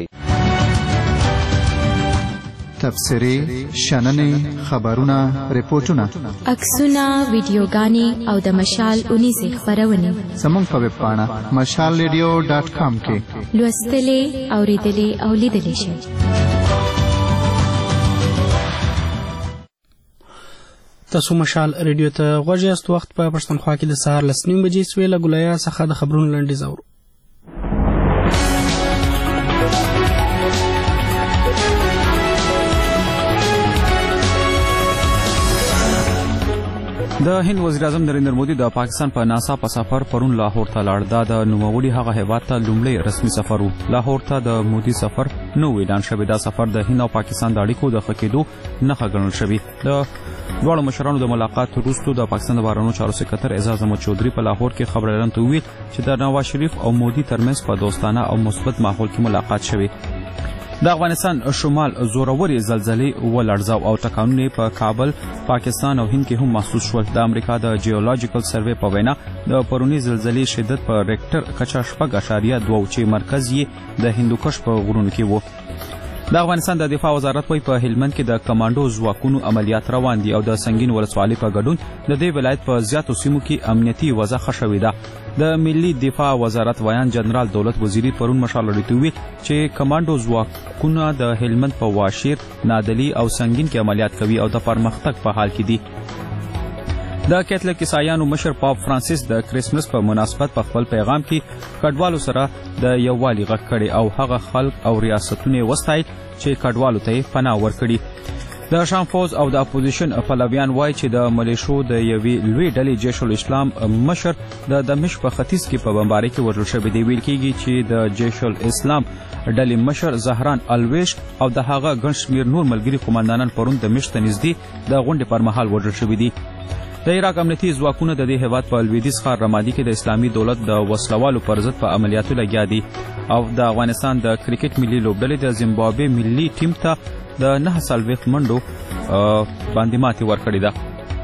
تبصرې، شننې، خبرونه، ریپورټونه، عکسونه، ویډیوګانې او د مشال اونیزې خپرونې زموږ په ویب پاڼه مشال ریډیو ډاټ کام کې لوستلې، اورېدلې او لیدلې شئ. تاسو مشال ریډیو ته غوږ یاست. وخت په پښتونخوا کې د سهار لس نیم بجې سوې. له ګولیا څخه د خبرونو لنډیز اورو. د هند وزیر اعظم نریندر مودي د پاکستان په ناڅاپه سفر پرون لاهور ته لاړ. دا د نوموړي هغه هیواد ته لومړی رسمي سفر و. لاهور ته د مودي سفر نو اعلان شوی. دا سفر د هند او پاکستان د اړیکو د ښه کېدو نښه ګڼل شوې. د دواړو مشرانو د ملاقات وروسته د پاکستان د بهرنیو چارو سکرټر اعزاز احمد چودھری په لاهور کې خبریالانو ته وویل چې د نواز شریف او مودي ترمنځ په دوستانه او مثبت ماحول کې ملاقات شوی. د افغانستان شمال زورورې زلزلې ولړزاو او ټکانونه په کابل، پاکستان او هند کې هم محسوس شول. د امریکا د جیولوجیکل سروې په وینا د پرونی زلزلې شدت په ریکټر کچه شپږ اعشاریه دوه چې مرکز یې د هندوکش په غرونو کې و. د افغانستان د دفاع وزارت وایي په هلمند کې د کمانډو ځواکونو عملیات روان دي او د سنگین ولسوالۍ په ګډون د دې ولایت په زیاتو سیمو کې امنیتي وضع ښه شوې ده. د ملي دفاع وزارت ویان جنرال دولت وزیری پرون مشال اړیته وویل چې کمانډو ځواکونه د هلمند په واشیر، نادلی او سنگین کې عملیات کوي او د پرمختګ په حال کې دي. د کیتلیک عیسایانو مشر پاپ فرانسیس د کریسمس په مناسبت په خپل پیغام کې کډوالو سره د یووالي غږ کړی او هغه خلک او ریاستونه وستایل چې کډوالو ته پناه ورکړي. د شام فوز او د اپوزیشن پلویان وایي چې د ملیشو د یوې لوی ډلې جیش الاسلام مشر د دمشق په ختیځ کې په بمبارۍ کې وژل شوی دی. ویل کېږي چې د جیش الاسلام ډلې مشر زهران الویش او د هغه ګڼ شمېر نور ملګري قومندانان پرون دمشق ته نږدې د غونډې پر مهال وژل شوي دي. د عراق امنیتي ځواکونه د دې هیواد په لویدیځ ښار رمادي کې د اسلامي دولت د وسلوالو پر ضد په عملیاتو لګیا دي او د افغانستان د کرکټ ملي لوبډلې د زیمبابوې ملي ټیم ته د نهه څلوېښت منډو باندې ماتې ورکړې ده.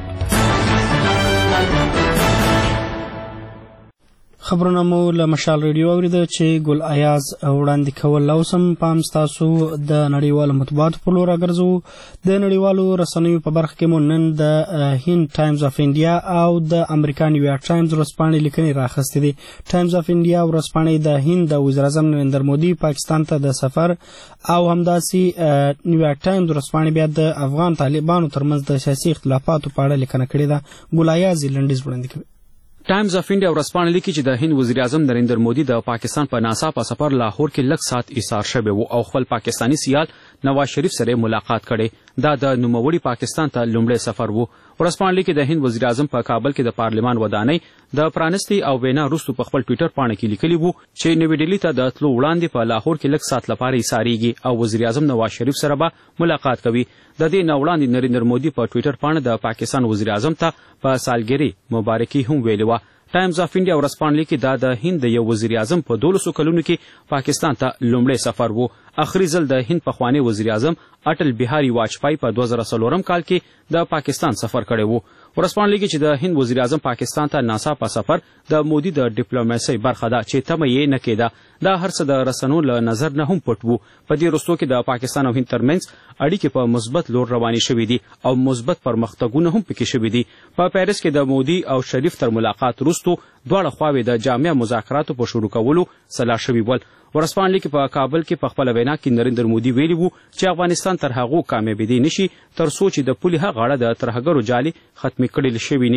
خبرونه مو له مشال ریډیو اوریده چې ګل ایاز وړاندې کول. اوس هم پام ستاسو د نړیوالو مطبوعاتو په لور راګرځو. د نړیوالو رسنیو په برخه کې مو نن د هند ټایمز اف انډیا او د امریکا نیویارک ټایمز ورځپاڼې لیکنې راخستې دي. ټایمز اف انډیا ورځپاڼې د هند د وزیر اعظم نریندر مودي پاکستان ته د سفر او همداسې نیویارک ټایمز ورځپاڼې بیا د افغان طالبانو ترمنځ د سیاسي اختلافاتو په اړه لیکنه کړې ده. ګل ایاز لنډیز وړاندې کوي. ټایمز اف انډیا ورځپاڼه لیکي چې د هند وزیر اعظم نریندر مودي د پاکستان په ناڅاپه سفر لاهور کې لږ ساعت ایثار شوی و او خپل پاکستانی سیال نواز شریف سره ملاقات کړي. دا د نوموړي پاکستان ته لومړی سفر و. ورځپاڼه لیکي د هند وزیر اعظم په کابل کې د پارلمان ودانۍ د پرانستي او وینا وروسته په خپل ټویټر پاڼه کې لیکلي وو چې نوې ډیلي ته د تلو وړاندې په لاهور کې لږ ساعت لپاره ایثارېږي او وزیر اعظم نواز شریف سره به ملاقات کوي. د دې نه وړاندې نریندر مودي په ټویټر پاڼه د پاکستان وزیر اعظم ته په سالګرې مبارکي هم ویلې وه. ټایمز اف انډیا ورځپاڼه لیکي دا د هند د یو وزیر اعظم په دولسو کلونو کې پاکستان ته لومړی سفر و. اخري ځل د هند پخوانی وزیر اعظم اټل بهاري واجپای په دوه زره څلورم کال کې د پاکستان سفر کړی و. ورځپاڼه لیکي چې د هند وزیر اعظم پاکستان ته ناڅاپه سفر د مودي د ډیپلوماسۍ برخه ده چې تمه یې نه کېده. دا هر څه د رسنیو له نظر نه هم پټ وو. په دې وروستو کې د پاکستان او هند ترمنځ اړیکې په مثبت لور روانې شوې دي او مثبت پرمختګونه هم پکې شوي دي. په پیرس کې د مودي او شریف تر ملاقات وروسته دواړه خواوې د جامع مذاکراتو په شروع کولو سلا شوي ول. ورځپاڼه لیکي په کابل کې په خپله وینا کې نریندر مودي ویلي وو چې افغانستان تر هغو کامیابېدی نشي تر څو چې د پولې هغه غاړه د ترهګرو جالې ختمې کړل شوي نه وي.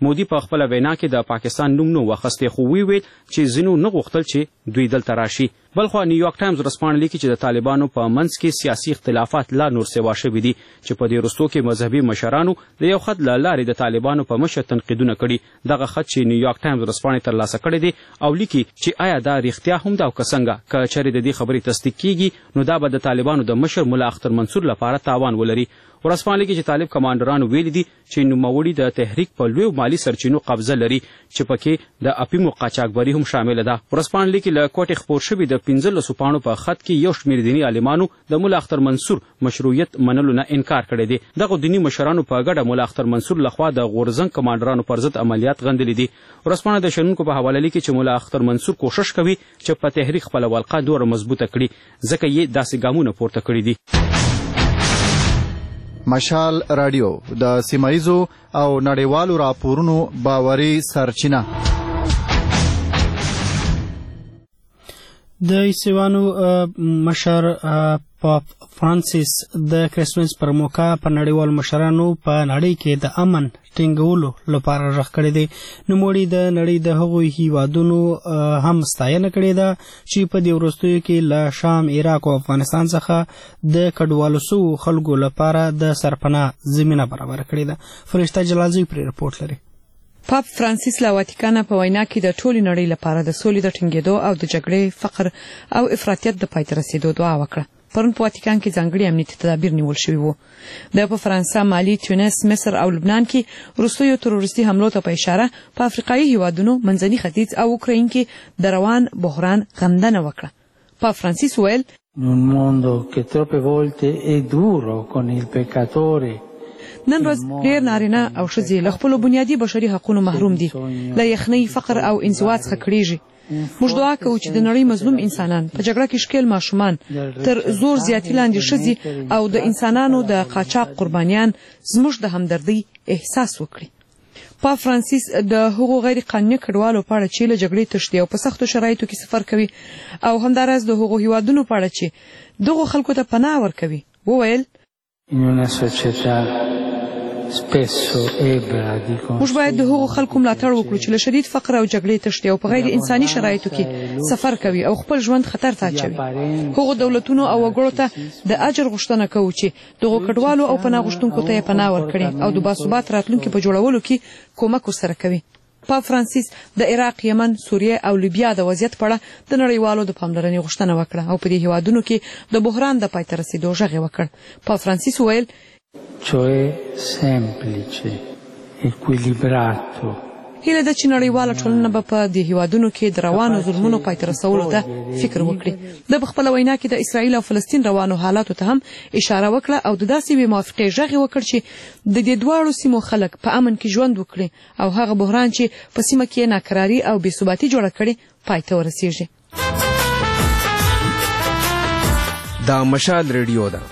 مودي په خپل وینا کې د پاکستان نوم نو وخسته خو وی ویل چې زینو نه غوښتل چې دوی دلته راشي. بلخو نیویارک ټایمز ورسپانه لیکي چې د طالبانو په منځ کې سیاسي اختلافات لا نور سوا شوي دي چې په دې وروستو کې مذهبي مشرانو د یو خط له لارې د طالبانو په مشر تنقیدونه کړي. دغه خط چې نیویارک ټایمز ورسپانه ترلاسه کړی دی او لیکي چې آیا دا رښتیا هم دا او که څنګه که چېرې د دې خبرې تصدیق کیږي نو دا به د طالبانو د مشر ملا اختر منصور لپاره تاوان ولري. ورسپانه لیکي چې طالب کمانډرانو ویلي دي چې نوموړي د تحریک په لویو مالي سرچینو قبضه لري چې پکې د اپیمو قاچاقبري هم شامله ده. ورسپانه لیکي له کوټې خپور شوي د پنځلسو پاڼو په خط کې یو شمېر دیني عالمانو د ملا اختر منصور مشروعیت منلو نه انکار کړی دی. دغه دیني مشرانو په ګډه ملا اختر منصور لخوا د غورځنګ کمانډرانو پر ضد عملیات غندلي دي. ورسپانه د شنونکو په حواله لیکي چې ملا اختر منصور کوشش کوي چې په تحریک خپله ولقه دوره مضبوطه کړي ځکه یې داسې ګامونه پورته کړي دي. مشال رادیو د سیمایزو او نړیوالو راپورونو باوري سرچینه. د عیسویانو مشر پاپ فرانسیس د کرسمس پر موقع په نړیوالو مشرانو په نړۍ کې د امن ټینګولو لپاره غږ کړی دی. نوموړي د نړۍ د هغو هیوادونو هم ستاینه کړې ده چې په دې وروستیو کې له شام، عراق او افغانستان څخه د کډوالو سوو خلکو لپاره د سرپناه زمینه برابره کړې ده. فرشته جلالزی پرې رپورټ لري. پاپ فرانسیس له واتیکان په وینا کې د ټولې نړۍ لپاره د سولې د ټینګېدو او د جګړې، فقر او افراطیت د پای ته رسیدو دعا وکړه. پرون په واتیکان کې ځانګړي امنیتي تدابیر نیول شوي وو. د په فرانسه، مالي، تونس، مصر او لبنان کې وروستیو تروریستي حملو ته په اشاره په افریقایي هیوادونو، منځني ختیځ او اوکراین کې د روان بحران غندنه وکړه. پاپ فرانسیس ویل un mondo che troppe volte è duro con il peccatore. نن ورځ ډېر نارینه او ښځې له خپلو بنیادي بشري حقونو محروم دي، له یخنۍ، فقر او انزوا څخه کړېږي. موږ دعا کوو چې د نړۍ مظلوم انسانان، په جګړه کې ښکېل ماشومان، تر زور زیاتي لاندې ښځې او د انسانانو د قاچاق قربانیان زموږ د همدردۍ احساس وکړي. پاپ فرانسیس د هغو غیر قانوني کډوالو په اړه چې له جګړې تښتي او په سختو شرایطو کې سفر کوي او همداراز د هغو هیوادونو په اړه چې دغو خلکو ته پناه ورکوي وویل موږ باید د هغو خلکو ملاتړ وکړو چې له شدید فقر او جګړې تښتي او په غیر انساني شرایطو کې سفر کوي او خپل ژوند خطر ته اچوي. هغو دولتونو او وګړو ته د اجر غوښتنه کوو چې دغو کډوالو او پناه غوښتونکو ته یې پناه ورکړي او د باثبات راتلونکي په جوړولو کې کومک ورسره کوي. پاپ فرانسیس د عراق، یمن، سوریه او لیبیا د وضعیت په اړه د نړیوالو د پاملرنې غوښتنه وکړه او په دې هیوادونو کې د بحران د پای ته رسیدو غږ یې وکړ. پاپ فرانسیس ویل cioè semplice, equilibrato. هیله ده چې نړیواله ټولنه به په دې هیوادونو کې د روانو ظلمونو پای ته رسولو ته فکر وکړي. د په خپله وینا کې د اسرائیل او فلسطین روانو حالاتو ته هم اشاره وکړه او د داسې یوې موافقې غږ یې وکړ چې د دې دواړو سیمو خلک په امن کې ژوند وکړي او هغه بحران چې په سیمه کې ناکراري او بې ثباتي جوړه کړي پای ته ورسیږي. دا مشال ریډیو ده.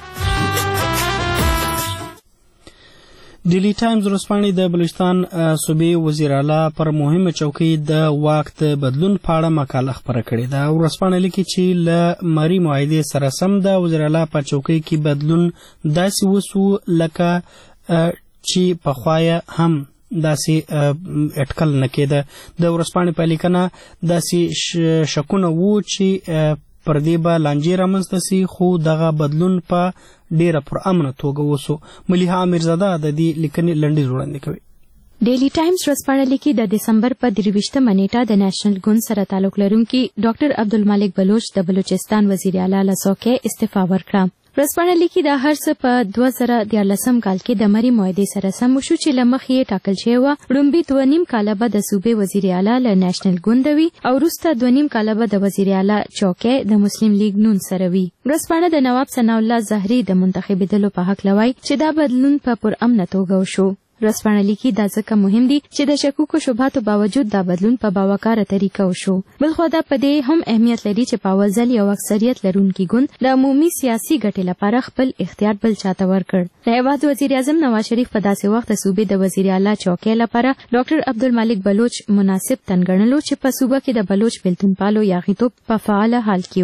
ډیلی ټایمز ورځپاڼې د بلوچستان صوبې وزیر اعلی پر مهمه چوکۍ د واک د بدلون په اړه مقاله خپره کړې ده. ورځپاڼه لیکي چې له مري معاهدې سره سم د وزیر اعلی په چوکۍ کې بدلون داسې وسو لکه چې پخوا یې هم داسې اټکل نه کېده. د ورځپاڼې په لیکنه داسې شکونه وو چې پر دې به لانجې رامنځته سي، خو دغه بدلون په ډیره پر امنه توګه وسو. ملیحه امیرزاده د دې لیکنې لنډیز وړاندې کوي. ډیلی ټایمز ورځپاڼه لیکي د دسمبر په درویشتمه نیټه د نېشنل ګوند سره تعلق لرونکي ډاکټر عبدالمالک بلوچ د بلوچستان وزیر اعلی له څوکۍ استعفا ورکړه. ورځپاڼه لیکي دا هر څه په دوه زره دیارلسم کال کې د مري معاهدې سره سم وشو چې له مخې یې ټاکل شوې وه لومړی دوه نیم کاله به د صوبې وزیر اعلی له نېشنل ګوند وي او وروسته دوه نیم کاله به د وزیر اعلی چوکۍ د مسلم لیگ نون سره وي. ورځپاڼه د نواب ثناء الله زهري د منتخبېدلو په هکله وایي چې دا بدلون په پرامنه توګه وشو. ورځپاڼه لیکي دا ځکه مهم دي چې د شکوکو شبهاتو باوجود دا بدلون په باوقاره طریقه وشو. بلخوا دا په دې هم اهمیت لري چې په اول ځل یو اکثریت لرونکي ګوند د عمومي سیاسي ګټې لپاره خپل اختیار بل چاته ورکړ. د هېواد وزیر اعظم نواز شریف په داسې وخت د صوبې د وزیر اعلی چوکۍ لپاره ډاکټر عبدالمالک بلوچ مناسب تن ګڼلو چې په صوبه کې د بلوچ بېلتون پالو یاغیتوب په فعاله حال کې و.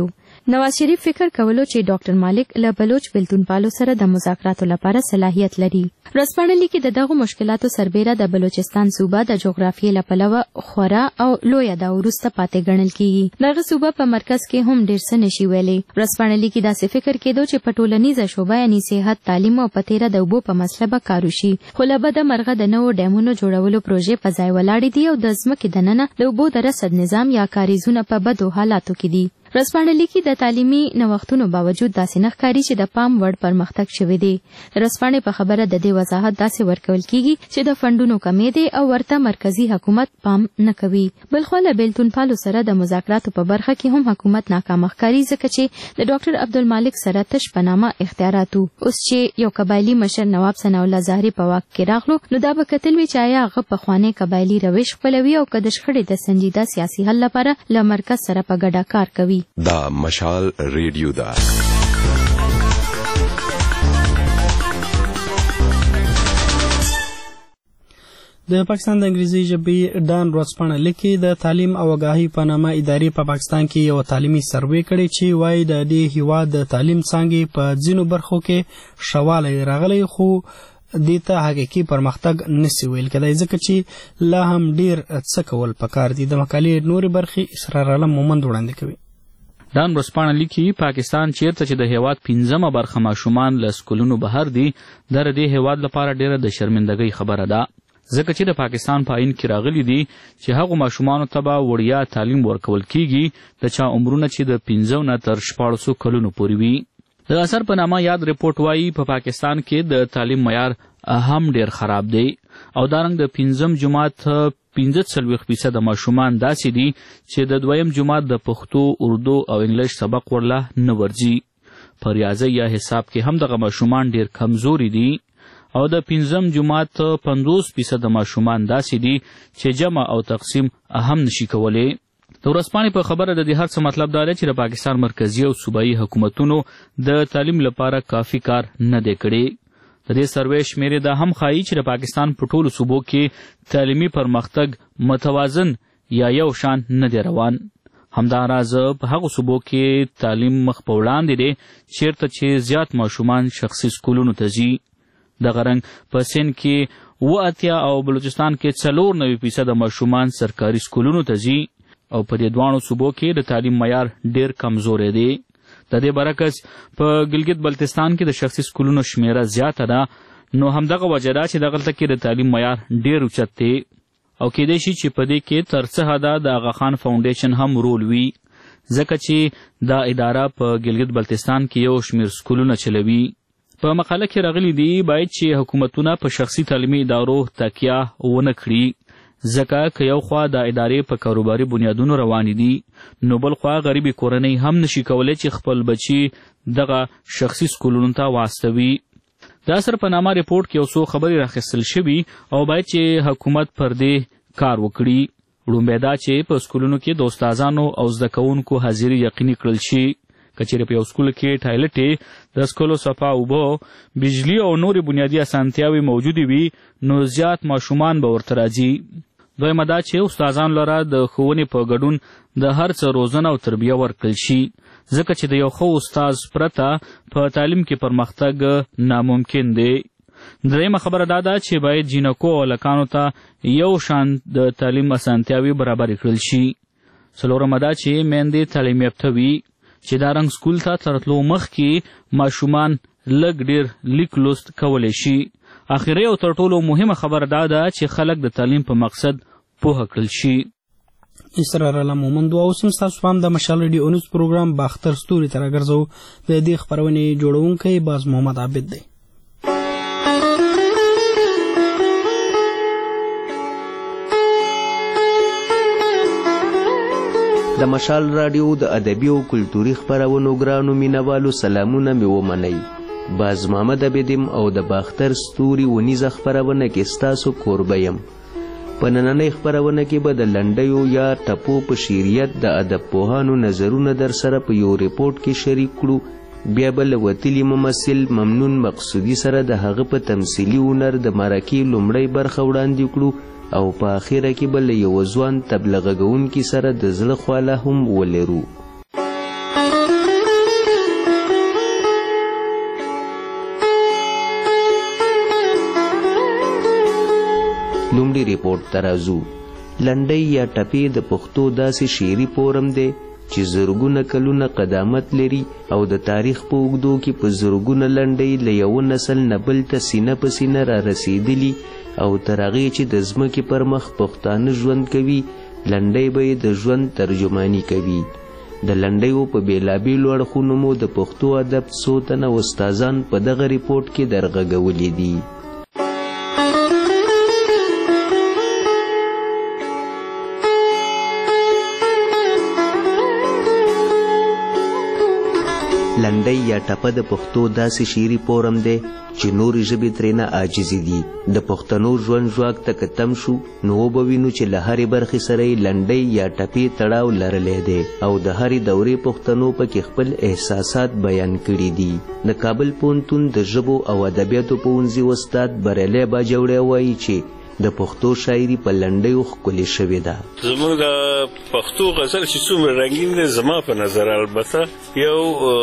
نواز شریف فکر کولو چې ډاکټر مالک له بلوچ بیلتونپالو سره د مذاکراتو لپاره صلاحیت لري. ورځپاڼه لیکي د دغو مشکلاتو سربیره د بلوچستان صوبه د جغرافیې له پلوه خورا او لویه ده وروسته پاتې ګڼل کیږي. دغه صوبه په مرکز کې هم ډېر څه نشي ویلی. ورځپاڼه لیکي داسې فکر کېدو چې په ټولنیزه شوبه یعنې صحت، تعلیم او په تیره د اوبو په مسله به کار وشي، خو له بده مرغه د نوو ډیمونو جوړولو پروژې په ځای ولاړې دي او د ځمکې دننه د اوبو د رسد نظام یا کاریزونه په بدو حالاتو کې دي. ورځپاڼه لیکي د تعلیمي نوښتونو باوجود داسې نه ښکاري چې د پام وړ پرمختګ شوی دی. د ورځپاڼې په خبره د دې وضاحت داسې ورکول کیږي چې د فنډونو کمی دی او ورته مرکزی حکومت پام نه کوي. بلخو له بیلتونپالو سره د مذاکراتو په برخه کې هم حکومت ناکامه ښکاري، ځکه چې د ډاکټر عبدالمالک سره تش په نامه اختیارات وو. اوس چې یو قبایلي مشر نواب ثناالله زهري په واک کې راغلو، نو دا به کتل وي چې آیا هغه پخوانی قبایلي روش خپلوي او که د شخړې د سنجیده سیاسي حل لپاره له مرکز سره په ګډه کار کوي. دا مشال ریډیو دا د پاکستان د انګریزي ژبې ډان ورځپاڼه لیکي د تعلیم او آګاهي په نامه ادارې په پاکستان کې یو تعلیمي سروې کړې چې وایي د دې هیواد د تعلیم څانګې په ځینو برخو کې ښه والی راغلی، خو دې ته حقیقي پرمختګ نسي ویل کېدای، ځکه چې لا هم ډېر څه کول پکار دي. د مقالې نورې برخې اسرار عالم مومند وړاندې کوي. دان ورځپاڼه لیکي پاکستان چیرته چې د هیواد پنځمه برخه ماشومان له سکولونو بهر دي، دا د دې هیواد لپاره ډېره د شرمندګۍ خبره ده، ځکه چې د پاکستان په آئین کې راغلي دي چې هغو ماشومانو ته به وړیا تعلیم ورکول کیږي د چا عمرونه چې د پنځو نه تر شپاړسو کلونو پورې وي. د اثر په نامه یاد رپورټ وایي په پاکستان کې د تعلیم معیار هم ډېر خراب دی او دارنګ د پنځم جماعت پنځه څلوېښت فیصده ماشومان داسې دي چې د دویم جماعت د پښتو، اردو او انګلیش سبق ورله نه ورځي. په ریاضي یا حساب کې هم دغه ماشومان ډېر کمزوري دي او د پنځم جماعت پنځوس فیصده ماشومان داسې دي چې جمع او تقسیم هم نشي کولی. د ورځپاڼې په خبره د دې هر څه مطلب دا دی چې د پاکستان مرکزي او صوبایي حکومتونو د تعلیم لپاره کافي کار نه دی کړی. د دې سروې شمیرې دا هم ښایي چې د پاکستان په ټولو صوبو کې تعلیمي پرمختګ متوازن یا یو شان نه دی روان. همداراز په هغو صوبو کې تعلیم مخ په وړاندې دی چیرته چې زیات ماشومان شخصي سکولونو ته ځي. دغه رنګ په سند کې اوه اتیا او بلوچستان کې څلور نوي فیصده ماشومان سرکاري سکولونو ته ځي او په دې دواړو صوبو کې د تعلیم معیار ډېر کمزوری دی. د دې برعکس په ګلګت بلتستان کې د شخصي سکولونو شمیره زیاته ده، نو همدغه وجه ده چې دغلته کې د تعلیم معیار ډېر اوچت دی او کیدای شي چې په دې کې تر څه حده د آغا خان فاونډیشن هم رول وي، ځکه چې دا اداره په ګلګت بلتستان کې یو شمیر سکولونه چلوي. په مقاله کې راغلي دي باید چې حکومتونه په شخصي تعلیمي ادارو تکیه ونه کړي، ځکه که یو خوا د ادارې په کاروباري بنیادونو روانې دي، نو بل خوا غریبې کورنۍ هم نشي کولی چې خپل بچي دغه شخصي سکولونو ته واستوي. د اثر په نامه رپورټ کې یو څو خبرې راخیستل شوي او باید چې حکومت پر دې کار وکړي. لومړی دا چې په سکولونو کې د استادانو او زده کوونکو حاضري یقیني کړل شي. که چیرې په یو سکول کې ټایلټې، د څښلو صفا اوبه، بجلي او نورې بنیادي اسانتیاوې موجودې وي، نو زیات ماشومان به ورته راځي. دویمه دا چې استادانو لره د ښوونې په ګډون د هر څه روزنه او تربیه ورکړل شي، ځکه چې د یو ښه استاز پرته په تعلیم کې پرمختګ ناممکن دی. دریمه خبره دا ده چې باید جینکو او هلکانو ته یو شان د تعلیم اسانتیاوې برابرې کړل شي. څلورمه دا چې میندې تعلیم یافته وي، چې دا رنګ سکول ته ترتلو مخکې ماشومان لږ ډېر لیک لوست کولی شي. اخري او تر ټولو مهمه خبره دا ده چې خلک د تعلیم په مقصد پوهه کړل شي. اسرار عالم مومند او اوس هم ستاسو هم د مشال ریډیو نیوز پروګرام باختر ستوري ته راګرځو. د دې خپرونې جوړونکی باز محمد عابد دی. د مشال راډیو د ادبي او کلتوري خپرونو ګرانو مینوالو سلامونه مې ومنئ. باز محمد عابدیم او د باختر ستوري ونیزه خپرونه کې ستاسو کوربه یم. په نننۍ خپرونه کې به د لنډیو یا ټپو په شعریت د ادب پوهانو نظرونه در سره په یو ریپورټ کې شریک کړو، بیا به له وتلي ممثل ممنون مقصودي سره د هغه په تمثیلي هنر د مرکې لومړۍ برخه وړاندې کړو او په اخره کې به له یوه ځوان تبلیغه کوونکي سره د زړه خواله هم ولرو. لومړي ریپورټ ته راځو. لنډۍ یا ټپې د پښتو داسې شعري فورم دی چې زرګونه کلونه قدامت لري او د تاریخ په اوږدو کې په زرګونه لنډۍ له یوه نسل نه بل ته سینه په سینه را رسېدلي او تر هغې چې د ځمکې پر مخ پښتانه ژوند کوي لنډۍ به یې د ژوند ترجماني کوي. د لنډیو په بېلابېلو اړخونو مو د پښتو ادب څو تنه استادان په دغه ریپورټ کې درغږولي دي. لنډۍ یا ټپه د پښتو داسې شعري فورم دی چې نورې ژبې ترېنه عاجزې دي. د پښتنو ژوند ژواک ته که تم شو نو وبه وینو چې له هرې برخې سره یې لنډۍ یا ټپې تړاو لرلی دی او د هرې دورې پښتنو پکې خپل احساسات بیان کړي دي. د کابل پوهنتون د ژبو او ادبیاتو پوهنځي استاد بریالی باجوړی وایي چې د پښتو شاعري په لنډیو ښکلې شوې ده. زموږ د پښتو غزل چې څومره رنګین دی زما په نظر البته یو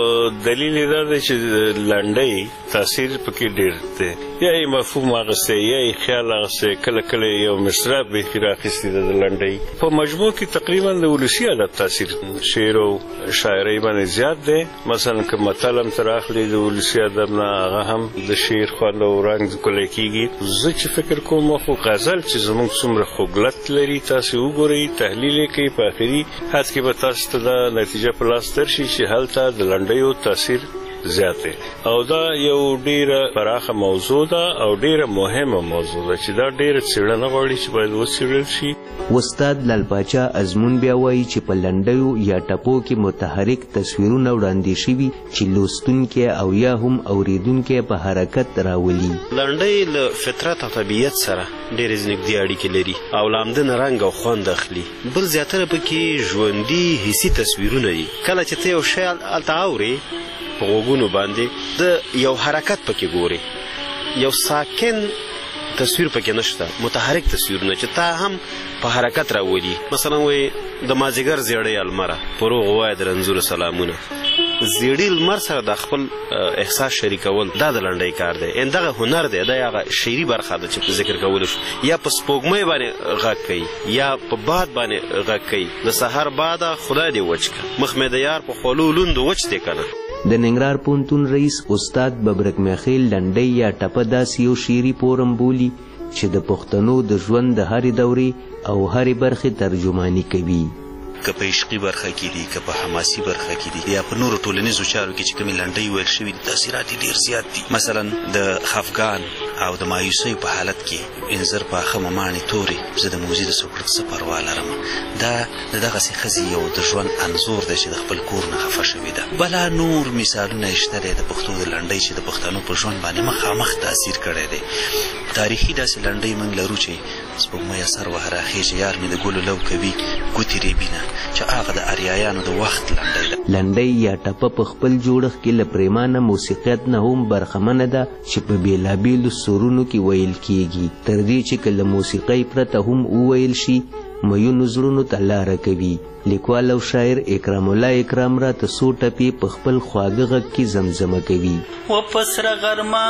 دلیل یې دا دی چې لنډۍ تاثیر پکې ډېر دی. یا یې مفهوم اخیستی یا یې خیال اخیستی کله کله یو مصرع بیخي رااخیستې ده د لنډۍ. په مجموع کې تقریبا د ولسي ادب تاثیر شعر او شاعرۍ باندې زیات دی. مثلا که متل هم تر اخلي د ولسي ادب نه هغه هم د شعر خوند او رنګ ښکلی کېږي. زه چې فکر کوم خو غزل چې زموږ څومره خوږلت لري تاسې وګورئ تحلیل یې کوي په آخري حد کې به تاسو ته دا نتیجه په لاس درشي چې هلته د لنډیو تاثیر زیات دی او دا یو ډیره پراخه موضوع ده او ډیره مهمه موضوع ده چې دا ډیره څېړنه غواړي چې باید وڅېړل شي. استاد لال پاچا ازمون بیا وایي چې په لنډیو یا ټپو کې متحرک تصویرونه وړاندې شوي چې لوستونکی او یا هم اوریدونکی په حرکت راولي. لنډۍ له فطرت او طبیعت سره ډېرې نږدې اړیکې لري او له همده نه رنګ او خوند اخلي. بل زیاتره پکې ژوندي حسي تصویرونه دي. کله چې ته یو شی هلته اورې په غوږونو باندې د یو حرکت پکې ګورې یو ساکن تصویر پکې نشته متحرک تصویرونه چې تا هم په حرکت راولي. مثلا وایي د مازدیګر زیړی المره په روغ وایه د رنځورو سلامونه زیړي لمر سره د خپل احساس شریکول دا د لنډۍ کار دی. ان دغه هنر دی دا هغه شعري برخه ده چې په ذکر کولو شو. یا په سپوږمۍ باندې غږ کوي یا په باد باندې غږ کوي د سهار باده خدای دې وچ کړه مخ مې د یار په خولو لوندو وچ دی که نه. د ننګرهار پوهنتون رئیس استاد ببرک میخیل لنډۍ یا ټپه داسې یو شعري فورم بولي چې د پښتنو د ژوند د هرې دورې او هرې برخې ترجماني کوي. که په عشقي برخه کې دي که په حماسي برخه کې دي یا په نورو ټولنیزو چارو کې چې کومې لنډۍ ویل شوي دي تاثیرات یې ډېر زیات دي. مثلا د خفګان او د مایوسۍ په حالت کې انځر پاخه مماڼې تورې زه د موزي د سوکړک څه پروا لرم دا د دغسې ښځې یو د ژوند انځور دی چې د خپل کور نه خفه شوې ده. بلا نور مثالونه یې شته دی د پښتو د لنډۍ چې د پښتنو په ژوند باندې مخامخ تاثیر کړی دی. تاریخي داسې لنډۍ موږ لرو چې سپوږمۍ سر وهه راخېژي یار مې د ګلو لو کوي ګوتې ریبینه چې هغه د اریایانو د وخت لنډۍ ده. لنډۍ یا ټپه په خپل جوړښت کې له پریمانه موسیقیت نه هم برخمنه ده چې په بېلابېلو سرونو کې ویل کیږي تر دې چې که له موسیقۍ پرته هم وویل شي میونو زړونو ته لاره کوي. لیکوال او شاعر اکرام الله اکرام راته څو ټپې په خپل خواږه غږ کې زمزمه کوي. و پسره غرمه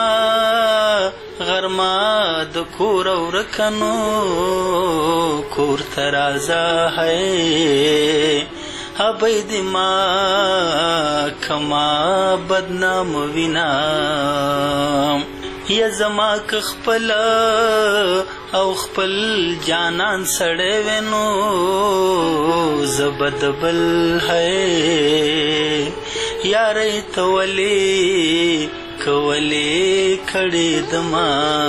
غرمه د کور او رکنو کور ته راځه هی هبی د ما کما بدنام وینم یا زما که خپل او خپل جانان سړی وینو زبد بل ہے یارې ته ولې کولې کړې دما.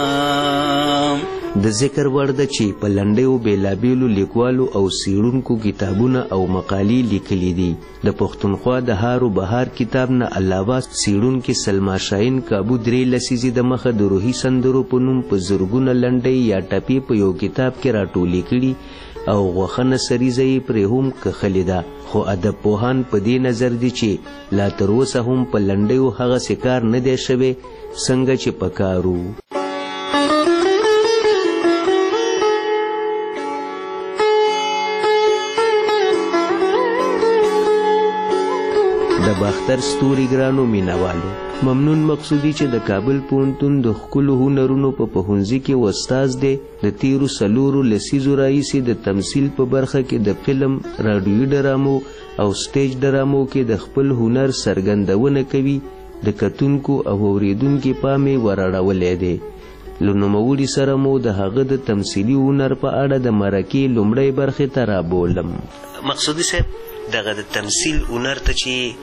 د ذکر وړ ده چې په لنډیو بېلابېلو لیکوالو او څېړونکو کتابونه او مقالې لیکلي دي. د پښتونخوا د هارو بهار کتاب نه علاوه څېړونکي سلما شاهین کابو درې لسیزې د مخه د روحي سندرو په نوم په زرګونه لنډۍ یا ټپې په یو کتاب کې راټولې کړي او غوښنه سریزه یې پرې هم کښلې ده. خو ادب پوهان په دې نظر دي چې لا تر اوسه هم په لنډیو هغسې کار نه دی شوی څنګه چې پکار و. د د باختر ستوري ګرانو مینوالو، ممنون مقصودي چې د کابل پوهنتون د ښکلو هنرونو په پوهنځي کې استاد دی. د تیرو څلورو لسیزو راهیسې د تمثیل په برخه کې د فلم، راډیوي ډرامو او سټیج ډرامو کې د خپل هنر څرګندونه کوي. د کتونکو او اوریدونکو پام یې وراړولی دی. له نوموړي سره مو د هغه د تمثیلي هنر په اړه د مرکې لومړۍ برخې ته رابولم. مقصودي صاحب، دغه د تمثیل هنر ته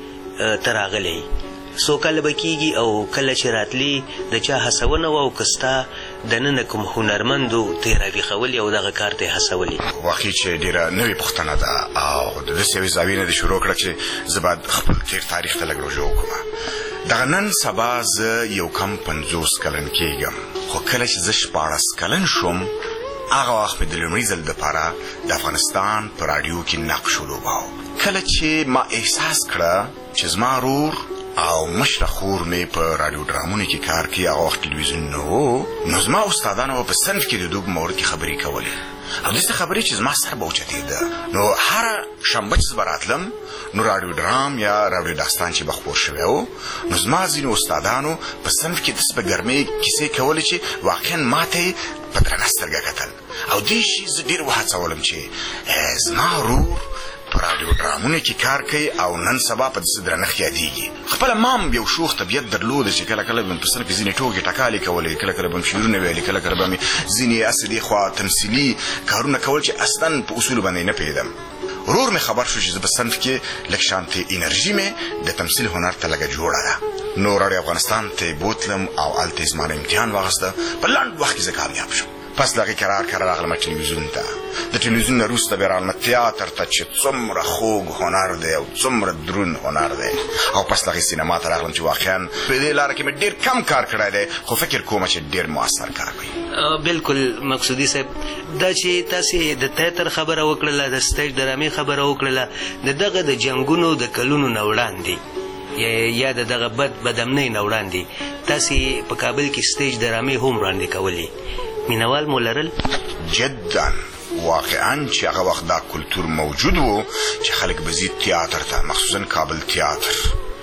چې ته راغلی څو کاله به کېږي او کله چې راتلي د چا هڅونه وه او که ستا دننه کوم هنرمندو ته یې راویښولي او دغه کار ته یې هڅولي؟ واقعي چې ډېره نوې پوښتنه ده او د داسې یوې زاویې نه دې شروع کړه چې زه باید خپل تېر تاریخ ته لږ رجوع وکړم. دغه نن سبا زه یو کم پنځوس کلن کېږم، خو کله چې زه شپاړس کلن شوم هغه وخت مې د لومړي ځل دپاره د افغانستان په راډیو کې نقش ولوباو. کله چې ما احساس کړه چې زما رور او مشره خور مې په راډیو ډرامونو کې کار کوي، هغه وخت تلویزیون نه و، نو زما استادانو به په صنف کې د دوی په مورد کې خبرې کولې او داسې خبرې چې زما سر به اوچتېده. نو هره شنبه چې زه به راتلم نو راډیو ډرام یا راډیو داستان چې به خپور شوی و، نو زما ځینو استادانو په صنف کې داسې په ګرمۍ کیسې کولې چې واقعا ما ته یې په درنه سترګه کتل او دې شي زه ډېر وهڅولم چې زما رور په راډیو ډرامونو کې کار کوي او نن سبا په داسې درنښت یادېږي. خپله ما هم یو شوخ طبیعت درلوده چې کله کله به مې په صنف کې ځینې ټوکې ټکالې کولې، کله کله به مې شعرونه ویلې، کله کله به مې ځینې هسې دې خوا تمثیلي کارونه کول چې اصلا په اصولو باندې نه پوهېدم. ورور مې خبر شو چې زه په صنف کې لږ شانتې انرژي مې د تمثیل هنر ته لږه جوړه ده. نو راډیو افغانستان ته بوتلم او هلته یې زما نه امتحان واخیسته. په لنډ وخت کې زه کامیاب شوم. پس دغه قرار قرار راغلم ټلویزیون ته. د ټلویزیون نه وروسته بیا راغلم تیاتر ته چې څومره خوږ هنر دی او څومره دروند هنر دی، او پس دغه سینما ته راغلم چې واقعا په دې لاره کې مې ډېر کم کار کړی دی، خو فکر کوم چې ډېر مؤثر کار کوي. بالکل مقصودي صاحب، دا چې تاسې د تیاتر خبره وکړله، د سټیج ډرامې خبره وکړله، د دغه د جنګونو د کلونو نه وړاندې یا د دغه بد بدامنۍ نه وړاندې تاسې په کابل کې سټیج ډرامې هم وړاندې کولې، مینوال مو لرل؟ جدا واقعا چې هغه وخت دا کلتور موجود و چې خلک به ځي تیاتر ته، مخصوصا کابل تیاتر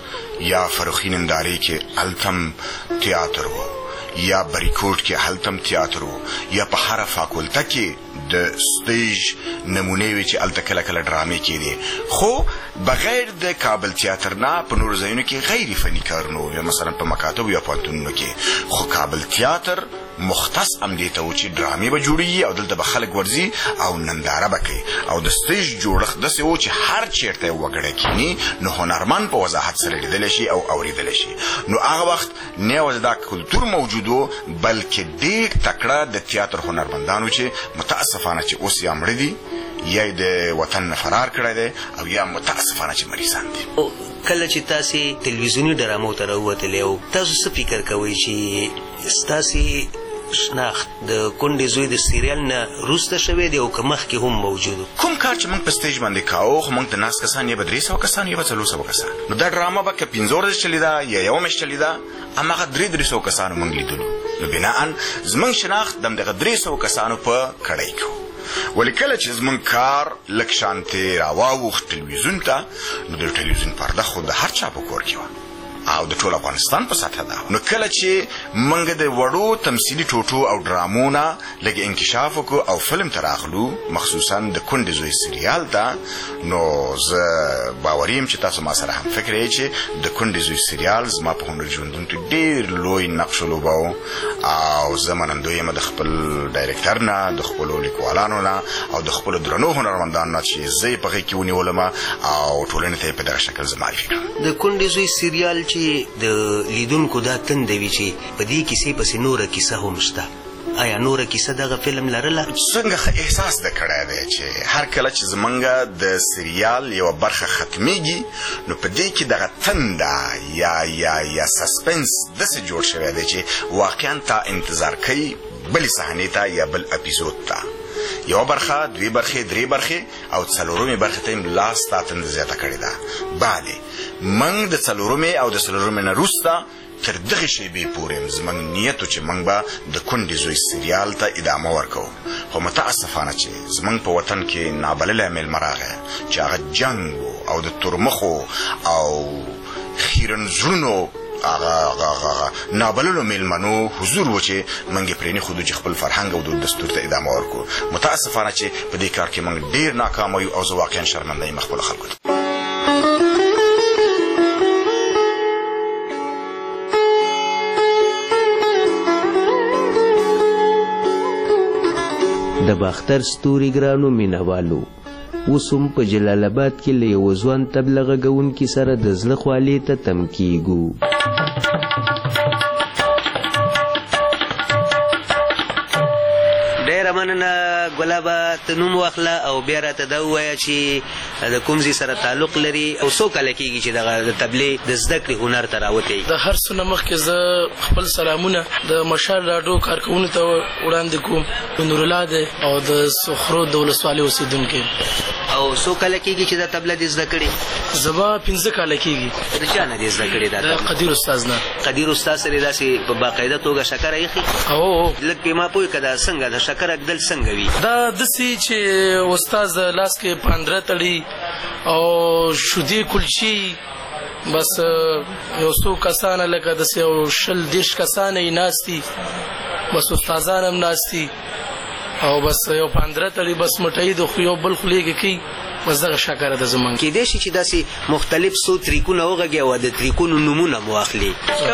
یا فروخي نندارې کې هلته تیاتر و، یا بریکوټ کې هلته تیاتر و، یا په هره فاکولته کې د سټیج نمونې وي چې هلته کله کله ډرامې کېدې. خو بغیر د کابل تیاتر نه په نورو ځایونو کې غیر فني کارونه وو، یا مثلا په مکاتبو یا پوهنتونونو کې. خو کابل تیاتر مختص همدې ته و چې ډرامې به جوړېږي او دلته به خلک ورځي او ننداره به کوي، او د سټیج جوړښت داسې و چې هر چېرته یې وګړی کښېني نو هنرمند په وضاحت سره لیدلی شي او اورېدلی شي. نو هغه وخت نه یوازې دا کلتور موجود و بلکې ډېر تکړه د تیاتر هنرمندانو چې متاسفانه چې اوس یا مړه دي یا یې د وطن نه فرار کړی دی او یا متاسفانه چې مریضان دي. کله چې تاسې تلویزیوني ډرامو ته راووتلې او تاسو څه فکر کوئ چې ستاسې شناخت د کونډې زوی د سیریال نه وروسته شوی دی او که مخکې هم موجود و؟ کوم کار چې موږ په سټیج باندې کاوه، خو موږ د ناست کسان یا به درې سوه کسان یا به څلور سوه کسان، نو دا ډرامه به که پنځه ورځې چلېده یا یوه میاشت چلېده، هماغه درې درې سوه کسانو موږ لیدلو. نو بناً زموږ شناخت د همدغه درې سوه کسانو په کړۍ کې و. ولې کله چې زموږ کار لږ شانتې راواوښت ټلویزیون ته، نو د ټلویزیون پرده خو د هر چا په کور کې وه او د ټول افغانستان په سطحه ده. نو کله چې موږ د وړو تمثیلي ټوټو او ډرامو نه لږ انکشاف وکړو او فلم ته راغلو، مخصوصا د کونډې زوی سریال ته، نو زه باوري یم چې تاسو ما سره هم فکر یې چې د کونډې زوی سریال زما په هنر ژوندون کې ډېر لوی نقش ولوباو او زه منندوی یم د خپل ډایرکټر نه، د خپلو لیکوالانو نه او د خپلو درنو هنرمندانو نه چې زه یې په غېږ کې ونیولم او ټولنې ته یې په دغه شکل زه معرفي کړم. د کونډې زوی سریال چې د لیدونکو دا تنده وي چې په دې کیسې پسې نوره کیسه هم شته، آیا نوره کیسه دغه فلم لرله؟ څنګه ښه احساس ده کړی دی چې هر کله چې زمونږ د سریال یوه برخه ختمیږي نو په دې کې دغه تنده یا یا یا سسپنس داسې جوړ شوی دی چې واقعا تا انتظار کوي بلې صحنې ته یا بل اپیزود ته. یوه برخه، دوی برخې، درې برخې او څلورمې برخې ته یې لاس تا تنده زیاته کړې ده. بله موږ د څلورمې او د څلورمې نه وروسته تر دغې شیبې پورې زموږ نیت و چې موږ به د کونډې زوی سریال ته ادامه ورکوو، خو متاسفانه چې زموږ په وطن کې نابللی میلمه راغی چې هغه جنګ و او د تورمخو او خیرن زړونو هغه هغه نابللو میلمنو حضور و چې موږ پرې نه خودو چې خپل فرهنګ او دود دستور ته ادامه ورکو. متاسفانه چې په دې کار کې موږ ډیر ناکام یو او زه واقعا شرمنده یم خپل خلکو ته. د باختر ستوري ګرانو مینوالو، اوس هم په جلال آباد کې له یوه ځوان طبله غږونکي سره د زړه خوالې ته تم کیږو. ډېره مننه ګلابه، ته نوم واخله او بیا راته دا ووایه چې د کوم ځای سره تعلق لري او څو کاله کېږي چې دغه د طبلې د زده کړې هنر ته راوتی. د هر څه نه مخکې زه خپل سلامونه د مشال راډیو کارکوونکو ته وړاندې کوم. نور الله دی او د سخرو د ولسوالۍ اوسېدونکی. او څو کاله کېږي چې دا طبله دې زده کړې؟ زما پنځه کاله کېږي. د چا نه دې زده کړې دا طبله؟ د قدیر استاد نه. قدیر استاد سره داسې په باقاعده توګه شکر ایښي؟ او لږ پې ما پوه کړه دا څنګه د شکر اږدل څنګه وي؟ دا داسې چې استاد لاس کې پاندره تړي او شودې کلچې، بس یو څو کسانه لکه داسې یو شل دېرش کسانه یې ناست دي، بس استادان هم ناست دي او بس یو پاندره تړي، بس مټۍ د خو یو بل خولې کې کوي، بس دغه شکره ده زمونږ. کېدای شي چې داسې مختلف څو تریکونه وغږي او د تریکونو نومونه مو واخلي.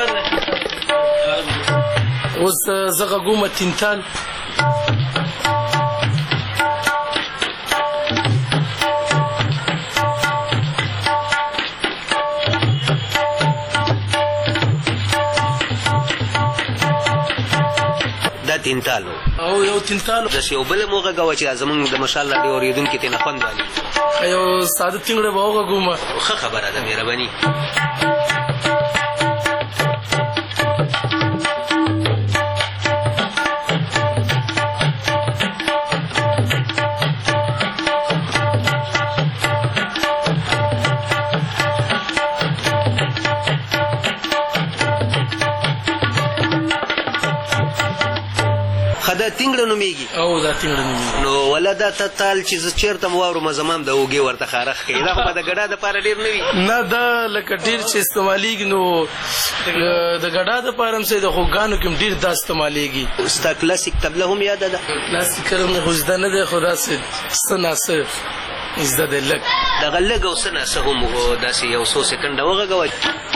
اوس زه غږومه تینتال. دا تینتالو او یو تینتالو داسې یو بله مو وغږوه چې زمونږ د مشال راډیو اورېدونکي ترېنه خوند والي. یو ساده تینګړی به وغږومه. ښه خبره ده، مهرباني. دا تینګړه نومېږي؟ او دا تینګړه نومېږي. نو ولا دا تال چې زه چېرته م واورم زما هم د اوږې ورته خارښ کوي. دا خو به د ګډا دپاره ډېر نه وي؟ نه، دا لکه ډېر چې استعمالېږي نو د ګډا دپاره هم صحیح ده، خو ګانو کې هم ډېر دا استعمالېږي. ستا کلاسیک طبله هم یاده ده؟ کلاسیک هم خو زده نه دی، خو داسې څه ناڅه زده دی لږ. دغه لږ او څه ناڅه هم داسې یو څو سکنډه وغږوه.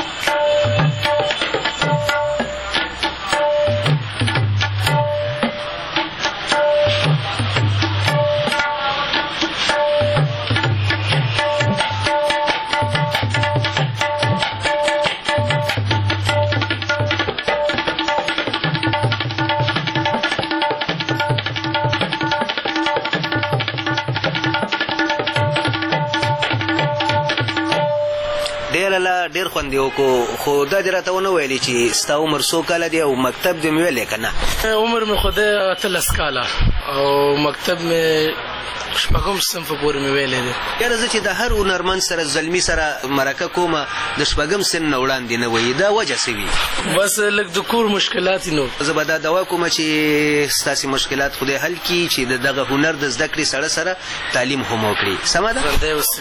ډېر خوند یې وکړو، خو دا دې راته ونه ویلې چې ستا عمر څو کاله دی او مکتب دې مې ویلی که نه؟ عمر مې خو دی اتلس کاله او مکتب مې شپږم صنف پورې مې ویلی دی. یاره زه چې د هر هنرمند سره زلمي سره مرکه کومه د شپږم سن نه وړاندې نه وایي، دا وجه څه وي؟ بس لږ د کور مشکلات نو. زه به دا دوا کومه چې ستاسې مشکلات خدای حل کړي، چې د دغه هنر د زده کړې سره سره تعلیم هم وکړي. سمه ده؟ بردی اوسې.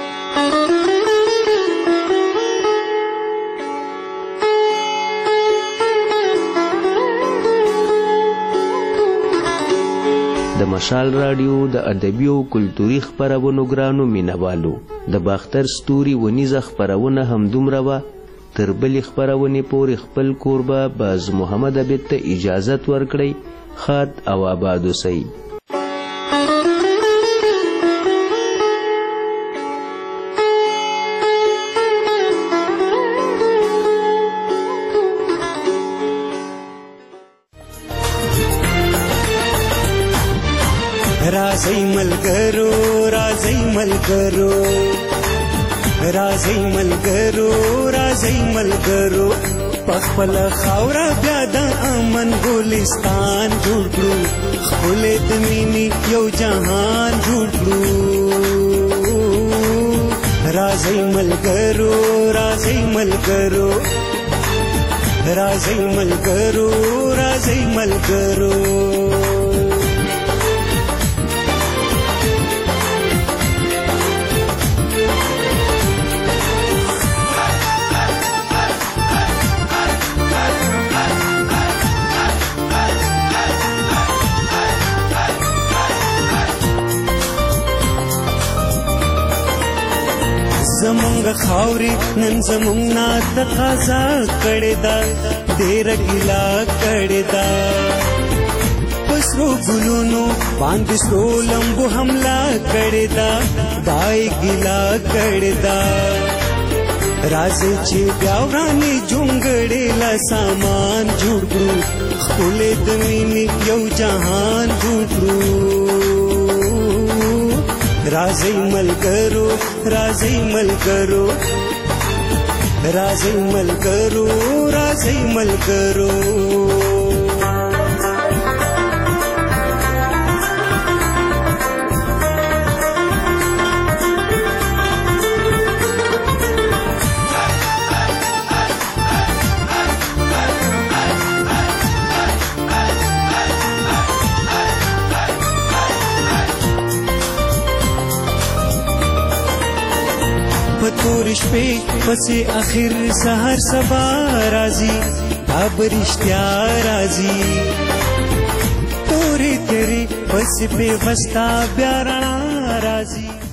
د مشال راډیو د ادبي او کلتوري خپرونو ګرانو مینوالو، د باختر ستوري ونیزه خپرونه همدومره وه. تر بلې خپرونې پورې خپل کوربه باز محمد عبید ته اجازت ورکړئ. ښاد او آباد اوسئ. राजै मलगरो राजै मलगरो राजै मलगरो राजै मलगरो पखपल खावरा बया د امن ګلستان جوړ کړو خپلې د مینې یو جهان جوړ کړو راځئ ملګرو راځئ ملګرو راځئ ملګرو راځئ ملګرو زمونږ خاورې نن زمونږ نه تقاضا کړې ده ډېره ګیله کړې ده پسرو ګلونو باندې سرو لمبو حمله کړې ده دای ګیله کړې ده راځي چې بیا ورانې جونګړې له سامان جوړ کړو ښکلې د مینې یو جهان جوړ کړو راځي ملګرو راځي ملګرو راځي ملګرو راځي ملګرو پتور شپې پسې اخر سحر سبا راځي دا برشتیا راځي تورې تیرې پسې په وستا بیا رڼا راځي